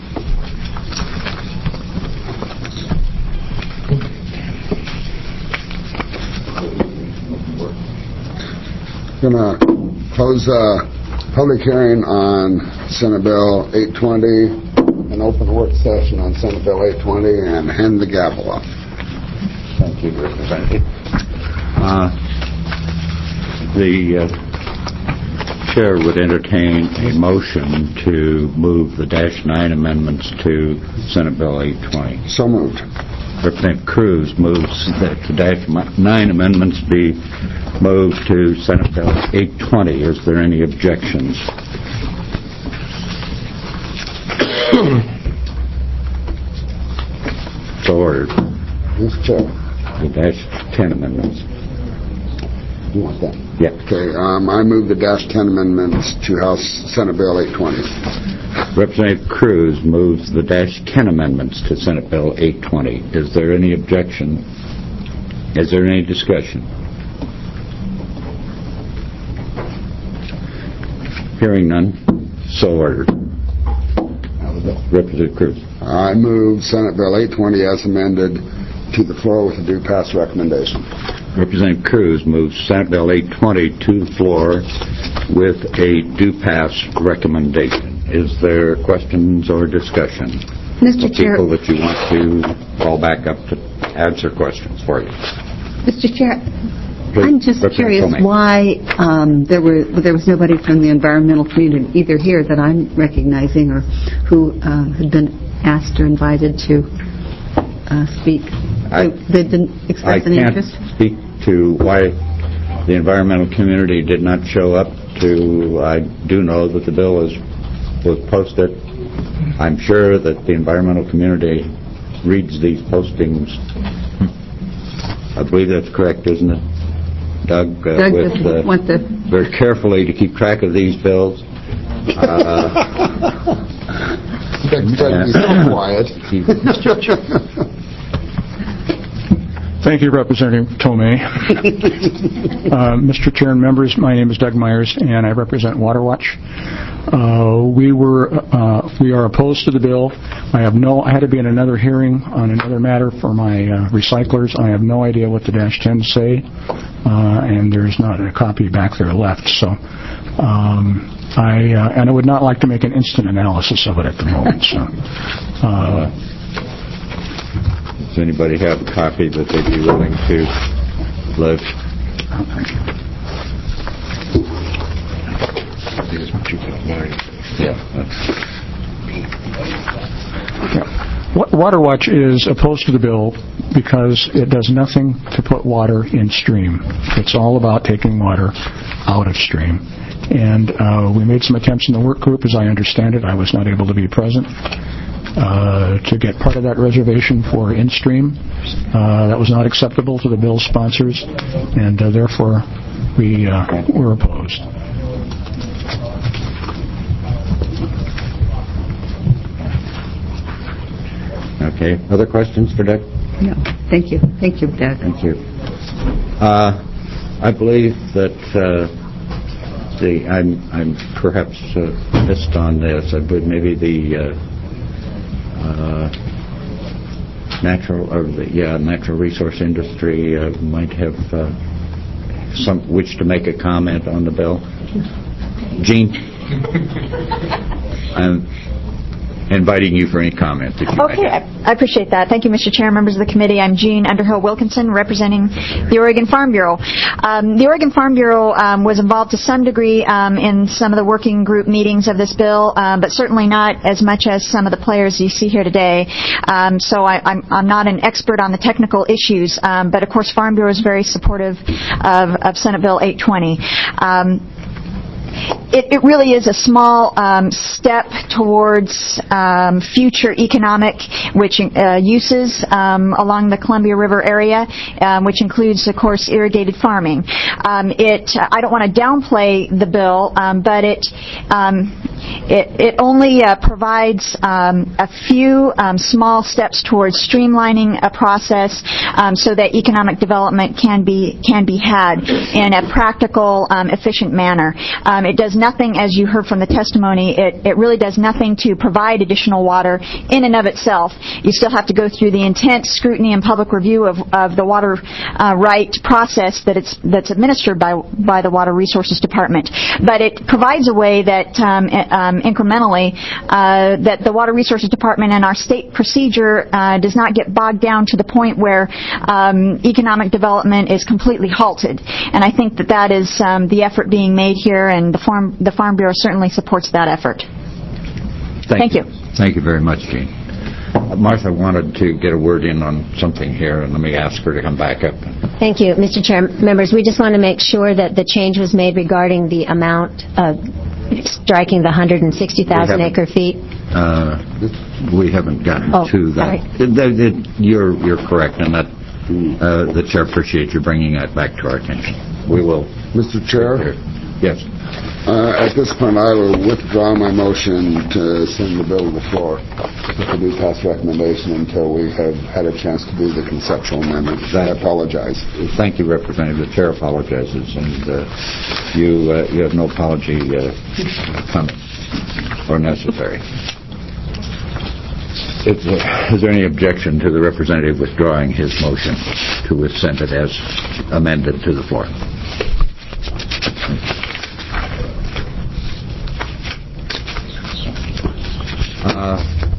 Going to close the public hearing on Senate Bill eight twenty and open the work session on Senate Bill eight twenty and hand the gavel off. Thank you, Representative. Uh, the uh, chair would entertain a motion to move the Dash nine amendments to Senate Bill eight twenty. So moved. Representative Cruz moves that the Dash nine amendments be moved to Senate Bill eight twenty. Is there any objections? So ordered. Mister Chair. The Dash ten amendments. You want that? Yeah. Okay, um, I move the Dash ten amendments to House Senate Bill eight twenty. Representative Cruz moves the Dash ten amendments to Senate Bill eight twenty. Is there any objection? Is there any discussion? Hearing none, so ordered. Representative Cruz. I move Senate Bill eight twenty as amended to the floor with a due pass recommendation. Representative Cruz moves Senate Bill eight twenty to the floor with a due pass recommendation. Is there questions or discussion? Mister Chair. People that you want to call back up to answer questions for you. Mister Chair, Please, I'm just curious Tomei. why um, there were there was nobody from the environmental community either here that I'm recognizing or who uh, had been asked or invited to uh, speak. I, they, they didn't express I any can't interest. speak to why the environmental community did not show up to. I do know that the bill was was posted. I'm sure that the environmental community reads these postings. I believe that's correct, isn't it? Doug, uh, Doug with, uh, want the... very carefully to keep track of these bills. Uh, quiet. Thank you, Representative Tomei. uh, Mister Chair and members, my name is Doug Myers, and I represent WaterWatch. Uh, we were, uh, we are opposed to the bill. I have no, I had to be in another hearing on another matter for my uh, recyclers. I have no idea what the dash tens say, uh, and there's not a copy back there left. So, um, I uh, and I would not like to make an instant analysis of it at the moment. So. Uh, Does anybody have a copy that they'd be willing to live? Oh, thank you. Here's what you got mine. Yeah. yeah. WaterWatch is opposed to the bill because it does nothing to put water in stream. It's all about taking water out of stream. And uh, we made some attempts in the work group, as I understand it. I was not able to be present. Uh, to get part of that reservation for in-stream. Uh, that was not acceptable to the bill sponsors, and uh, therefore we uh, were opposed. Okay. Other questions for Doug? No. Thank you. Thank you, Doug. Thank you. Uh, I believe that uh, the I'm I'm perhaps uh, missed on this. I believe maybe the uh, Uh, natural, or the yeah, natural resource industry uh, might have uh, some wish to make a comment on the bill. Gene, I'm inviting you for any comment that you Okay, might have. I appreciate that. Thank you, Mister Chair, members of the committee. I'm Jean Underhill Wilkinson, representing the Oregon Farm Bureau. Um, the Oregon Farm Bureau um, was involved to some degree um, in some of the working group meetings of this bill, um, but certainly not as much as some of the players you see here today. Um, so I, I'm, I'm not an expert on the technical issues, um, but of course Farm Bureau is very supportive of, of Senate Bill eight twenty. Um, It, it really is a small um, step towards um, future economic which uh, uses um, along the Columbia River area, um, which includes, of course, irrigated farming. Um, it I don't want to downplay the bill, um, but it um, it, it only uh, provides um, a few um, small steps towards streamlining a process um, so that economic development can be can be had in a practical, um, efficient manner. Um, it does nothing, as you heard from the testimony, it, it really does nothing to provide additional water in and of itself. You still have to go through the intense scrutiny and public review of, of the water uh, right process that it's that's administered by by the Water Resources Department. But it provides a way that um, um, incrementally uh, that the Water Resources Department and our state procedure uh, does not get bogged down to the point where um, economic development is completely halted. And I think that that is um, the effort being made here, and the Farm The Farm Bureau certainly supports that effort. Thank, Thank you. you. Thank you very much, Gene. Uh, Martha wanted to get a word in on something here, and let me ask her to come back up. Thank you, Mister Chair. Members, we just want to make sure that the change was made regarding the amount of striking the one hundred sixty thousand acre feet. Uh, we haven't gotten oh, to that. Sorry. It, it, it, you're, you're correct, and that uh, the Chair appreciates you bringing that back to our attention. We will. Mister Chair? Yes. Uh, At this point, I will withdraw my motion to send the bill to the floor with the new pass recommendation until we have had a chance to do the conceptual amendment. I apologize. Thank you, Representative. The chair apologizes, and uh, you uh, you have no apology uh, coming or necessary. Is, uh, is there any objection to the representative withdrawing his motion to send it as amended to the floor? Uh,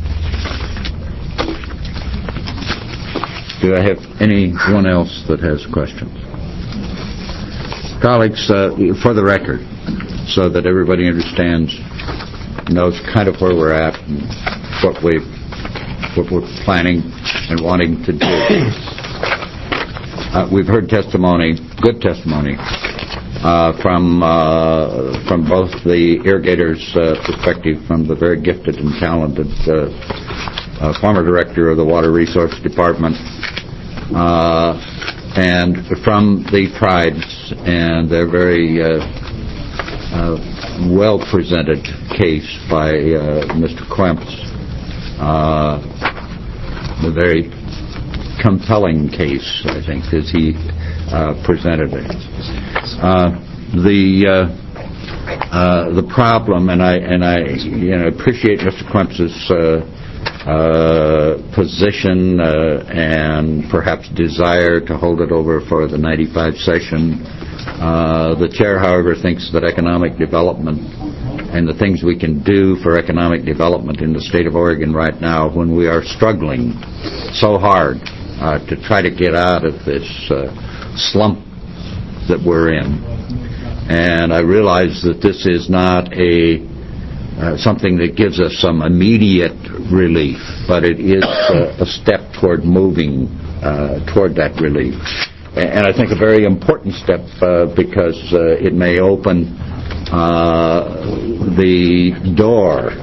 do I have anyone else that has questions? Colleagues, uh, for the record, so that everybody understands, knows kind of where we're at and what we what we're planning and wanting to do. Uh, we've heard testimony, good testimony, Uh, from uh, from both the irrigators' uh, perspective, from the very gifted and talented uh, uh, former director of the Water Resource Department, uh, and from the tribes and their very uh, uh, well-presented case by uh, Mister Klemps, uh, the very compelling case, I think, as he uh, presented it. Uh, the uh, uh, the problem, and I and I you know appreciate Mister Klemps's uh, uh, position uh, and perhaps desire to hold it over for the ninety-five session. Uh, the chair, however, thinks that economic development and the things we can do for economic development in the state of Oregon right now, when we are struggling so hard uh, to try to get out of this uh, slump that we're in. And I realize that this is not a uh, something that gives us some immediate relief, but it is uh, a step toward moving uh, toward that relief. And I think a very important step uh, because uh, it may open uh, the door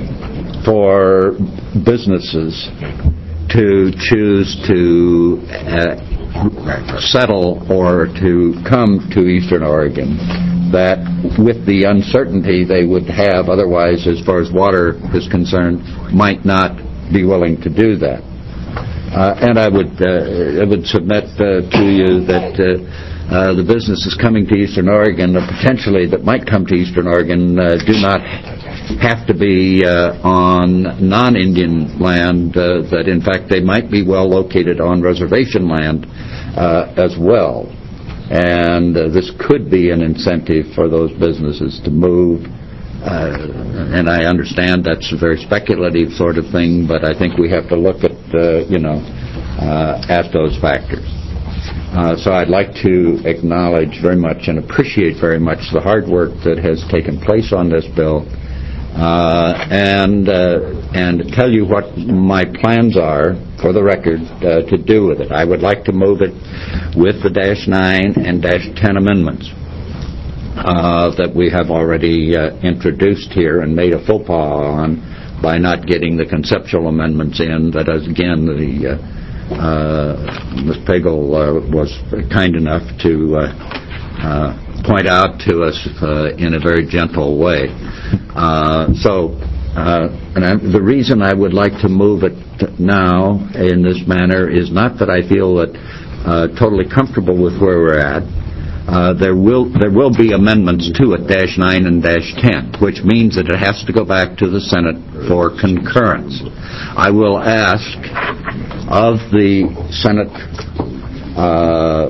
for businesses to choose to uh, settle or to come to Eastern Oregon, that with the uncertainty they would have otherwise as far as water is concerned, might not be willing to do that. Uh, and I would uh, I would submit uh, to you that uh, uh, the businesses coming to Eastern Oregon, or potentially that might come to Eastern Oregon, uh, do not have to be uh, on non-Indian land, uh, that in fact they might be well located on reservation land uh, as well. And uh, this could be an incentive for those businesses to move. Uh, and I understand that's a very speculative sort of thing, but I think we have to look at, uh, you know, uh, at those factors. Uh, so I'd like to acknowledge very much and appreciate very much the hard work that has taken place on this bill. Uh, and uh, and tell you what my plans are, for the record, uh, to do with it. I would like to move it with the dash nine and dash ten amendments uh, that we have already uh, introduced here and made a faux pas on by not getting the conceptual amendments in. That is, again, the uh, uh, Miz Pagel uh, was kind enough to uh, uh, point out to us uh, in a very gentle way. Uh, so, uh, and I, the reason I would like to move it now in this manner is not that I feel that uh, totally comfortable with where we're at. Uh, there will there will be amendments to it, dash nine and dash ten, which means that it has to go back to the Senate for concurrence. I will ask of the Senate uh,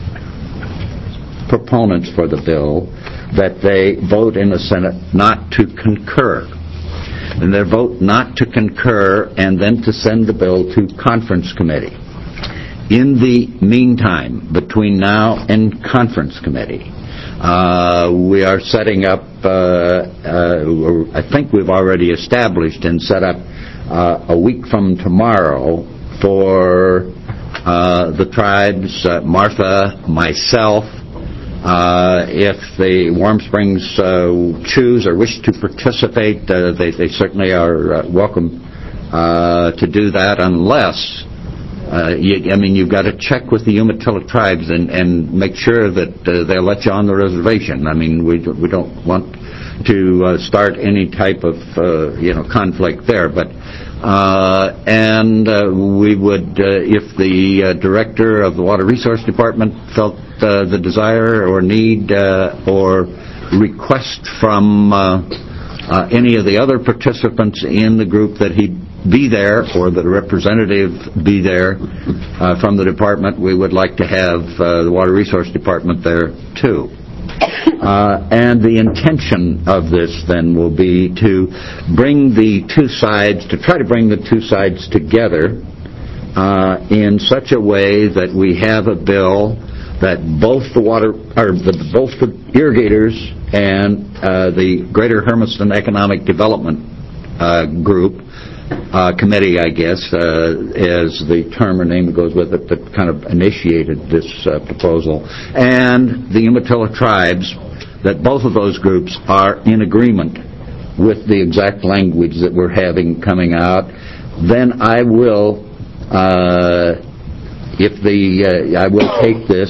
proponents for the bill that they vote in the Senate not to concur. And their vote not to concur and then to send the bill to conference committee. In the meantime, between now and conference committee, uh, we are setting up, uh, uh, I think we've already established and set up uh, a week from tomorrow for uh, the tribes, uh, Martha, myself, Uh, if the Warm Springs uh, choose or wish to participate, uh, they, they certainly are uh, welcome uh, to do that, unless uh, you, I mean, you've got to check with the Umatilla tribes and, and make sure that uh, they'll let you on the reservation. I mean, we we don't want to uh, start any type of uh, you know conflict there, but uh, and uh, we would, uh, if the uh, director of the Water Resource Department felt uh, the desire or need uh, or request from uh, uh, any of the other participants in the group that he be there, or that a representative be there uh, from the department, we would like to have uh, the Water Resource Department there too. Uh, and the intention of this then will be to bring the two sides, to try to bring the two sides together uh, in such a way that we have a bill that both the water, or the, both the irrigators and uh, the Greater Hermiston Economic Development uh, Group Uh, committee, I guess, uh, as the term or name that goes with it, that kind of initiated this uh, proposal, and the Umatilla tribes, that both of those groups are in agreement with the exact language that we're having coming out. Then I will, uh, if the, uh, I will take this,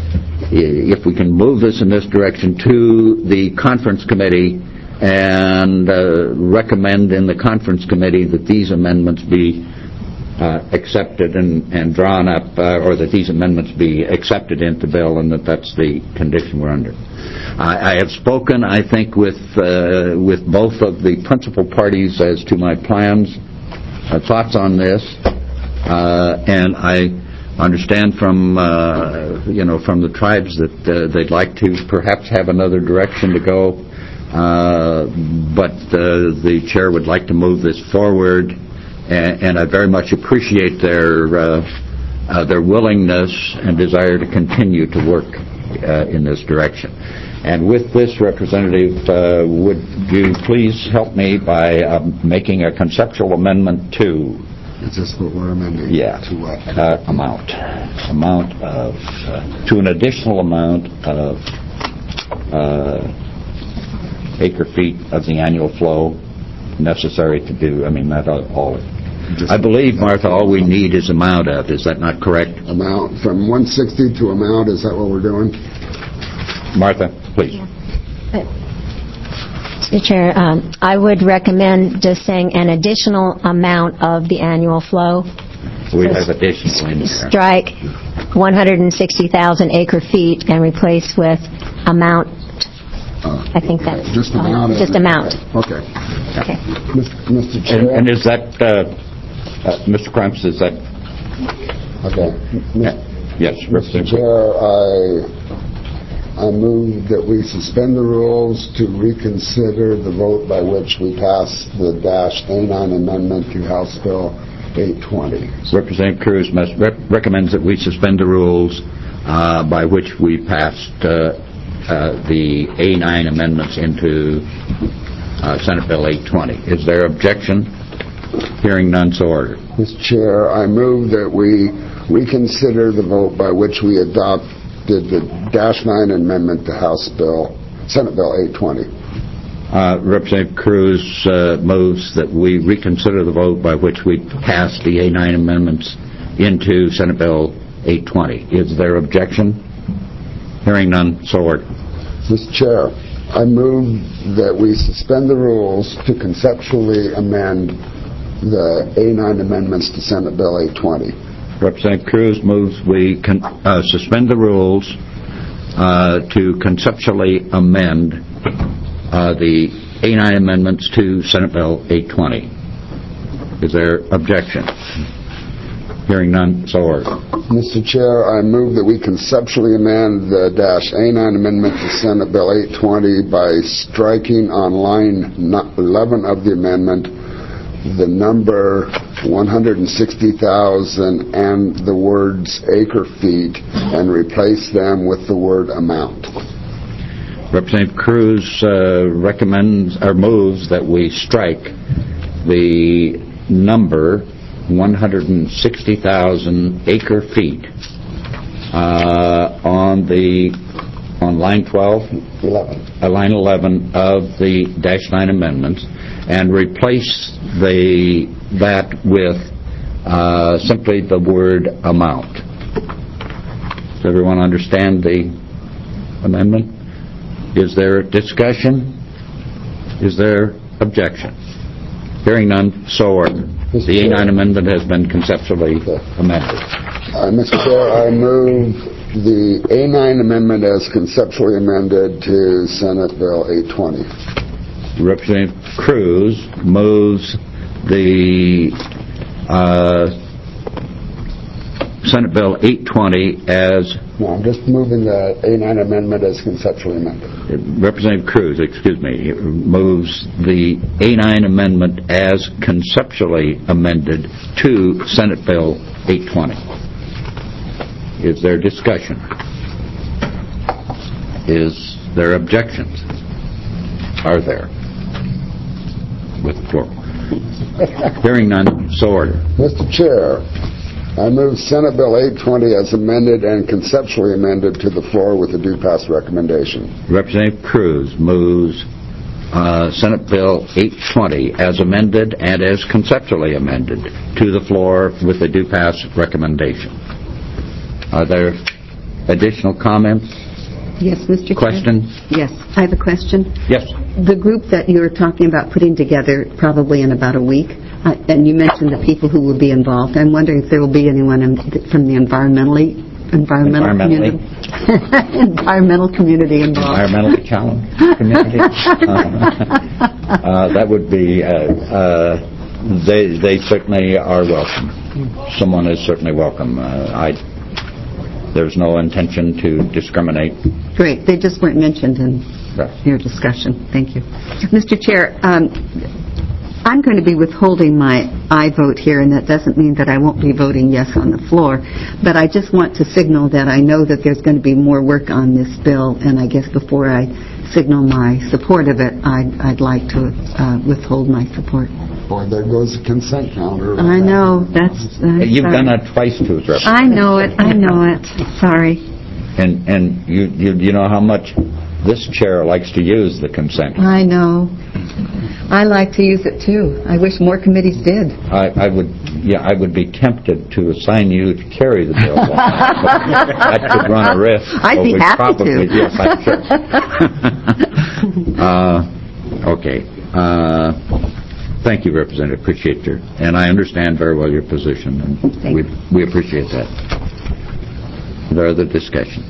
if we can move this in this direction, to the conference committee and uh, recommend in the conference committee that these amendments be uh, accepted and, and drawn up, uh, or that these amendments be accepted into the bill, and that that's the condition we're under. I, I have spoken, I think, with uh, with both of the principal parties as to my plans, uh, thoughts on this, uh, and I understand from uh, you know from the tribes that uh, they'd like to perhaps have another direction to go. Uh, but uh, the chair would like to move this forward, and, and I very much appreciate their uh, uh, their willingness and desire to continue to work uh, in this direction. And with this, Representative, uh, would you please help me by uh, making a conceptual amendment to... Is this what we're amending? Yeah. To what? Uh, amount. Amount of... Uh, to an additional amount of... Uh, acre feet of the annual flow necessary to do, I mean, not all. I believe, Martha, all we need is amount of. Is that not correct? Amount from one sixty to amount, is that what we're doing? Martha, please. Yeah. Mister Chair, um, I would recommend just saying an additional amount of the annual flow. We so have additional in there. Strike one hundred sixty thousand acre feet and replace with amount. Uh, I think that's just amount. Uh, just amount. Okay. Okay. Mister Chair. And, and is that, uh, uh, Mister Crumps, is that? Okay. Yeah. Yes, Mister Chair, I I move that we suspend the rules to reconsider the vote by which we pass the dash A nine amendment to House Bill eight twenty. Representative Cruz must rep- recommends that we suspend the rules uh, by which we passed uh, Uh, the A nine amendments into uh, Senate Bill eight twenty. Is there objection? Hearing none, so ordered. Mister Chair, I move that we reconsider the vote by which we adopted the dash nine amendment to House Bill, Senate Bill eight twenty. Uh, Representative Cruz uh, moves that we reconsider the vote by which we passed the A nine amendments into Senate Bill eight twenty. Is there objection? Hearing none, so ordered. Mister Chair, I move that we suspend the rules to conceptually amend the A nine amendments to Senate Bill eight twenty. Representative Cruz moves we con- uh, suspend the rules uh, to conceptually amend uh, the A nine amendments to Senate Bill eight twenty. Is there objection? Hearing none, so ordered. Mister Chair, I move that we conceptually amend the dash A nine amendment to Senate Bill eight twenty by striking on line eleven of the amendment the number one hundred sixty thousand and the words acre feet and replace them with the word amount. Representative Cruz uh, recommends or moves that we strike the number one hundred sixty thousand acre feet uh, on the on line twelve, eleven. Uh, line eleven of the dash nine amendments, and replace the that with uh, simply the word amount. Does everyone understand the amendment? Is there discussion? Is there objection? Hearing none, so ordered. The A nine amendment has been conceptually amended. Uh, Mister Chair, I move the A nine amendment as conceptually amended to Senate Bill eight twenty. Representative Cruz moves the uh, Senate Bill eight twenty as... No, I'm just moving the A nine amendment as conceptually amended. Representative Cruz, excuse me, moves the A nine amendment as conceptually amended to Senate Bill eight twenty. Is there discussion? Is there objections? Are there? With the floor. Hearing none, so ordered. Mister Chair, I move Senate Bill eight twenty as amended and conceptually amended to the floor with a due pass recommendation. Representative Cruz moves uh, Senate Bill eight twenty as amended and as conceptually amended to the floor with a due pass recommendation. Are there additional comments? Yes, Mister Questions? Chair? Yes, I have a question. Yes. The group that you're talking about putting together probably in about a week, uh, and you mentioned the people who will be involved. I'm wondering if there will be anyone in, from the environmentally, environmental Environmentally? community, environmental community involved. Environmentally challenged community? uh, that would be, uh, uh, they, they certainly are welcome. Someone is certainly welcome. Uh, I There's no intention to discriminate. Great. They just weren't mentioned in right. your discussion. Thank you. Mister Chair, um, I'm going to be withholding my aye vote here, and that doesn't mean that I won't be voting yes on the floor. But I just want to signal that I know that there's going to be more work on this bill, and I guess before I signal my support of it, I'd, I'd like to uh, withhold my support. Boy, there goes the consent calendar. I know. That's. Uh, You've sorry. done that twice to us, Representative. I know it. I know it. Sorry. And and you, you you know how much this chair likes to use the consent. I know. I like to use it too. I wish more committees did. I, I would, yeah, I would be tempted to assign you to carry the bill. That could run a risk. I'd be we happy probably, to. Yes, I'm sure. uh, okay. Uh, thank you, Representative. Appreciate your, and I understand very well your position, and Thank we we appreciate that. Are there other discussion?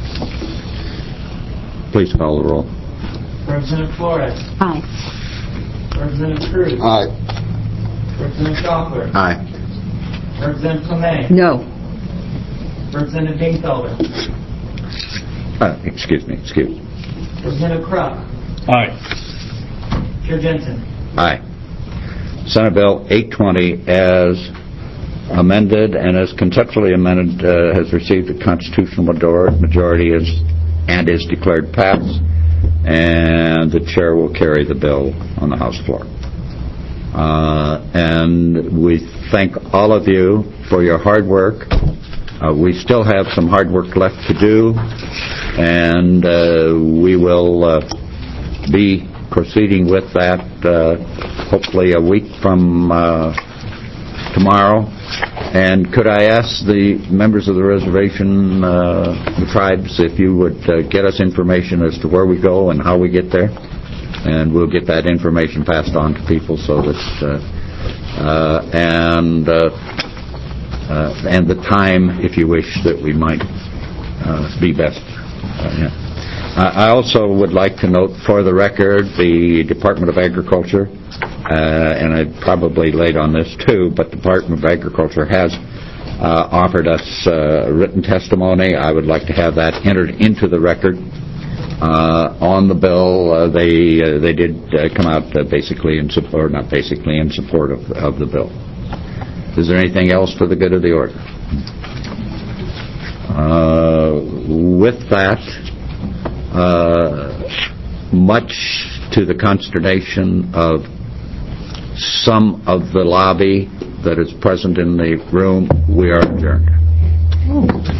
Please call the roll. Representative Flores. Aye. Representative Cruz. Aye. Representative Schaffler. Aye. Representative Clement. No. Representative Dingfelder. Uh, excuse me. Excuse me. Representative Krupp. Aye. Chair Jensen. Aye. Senate Bill eight twenty as amended and as conceptually amended uh, has received a constitutional majority is, and is declared passed, and the chair will carry the bill on the House floor. Uh, and we thank all of you for your hard work. Uh, we still have some hard work left to do, and uh, we will uh, be proceeding with that uh, hopefully a week from uh, tomorrow. And could I ask the members of the reservation, uh, the tribes, if you would uh, get us information as to where we go and how we get there, and we'll get that information passed on to people so that uh, uh, and uh, uh, and the time, if you wish, that we might uh, be best. Uh, yeah. I also would like to note for the record the Department of Agriculture, uh, and I probably late on this too, but the Department of Agriculture has uh, offered us uh, written testimony. I would like to have that entered into the record. Uh, on the bill, uh, they uh, they did uh, come out uh, basically in support, not basically in support of, of the bill. Is there anything else for the good of the order? Uh, with that, Uh, much to the consternation of some of the lobby that is present in the room, we are adjourned.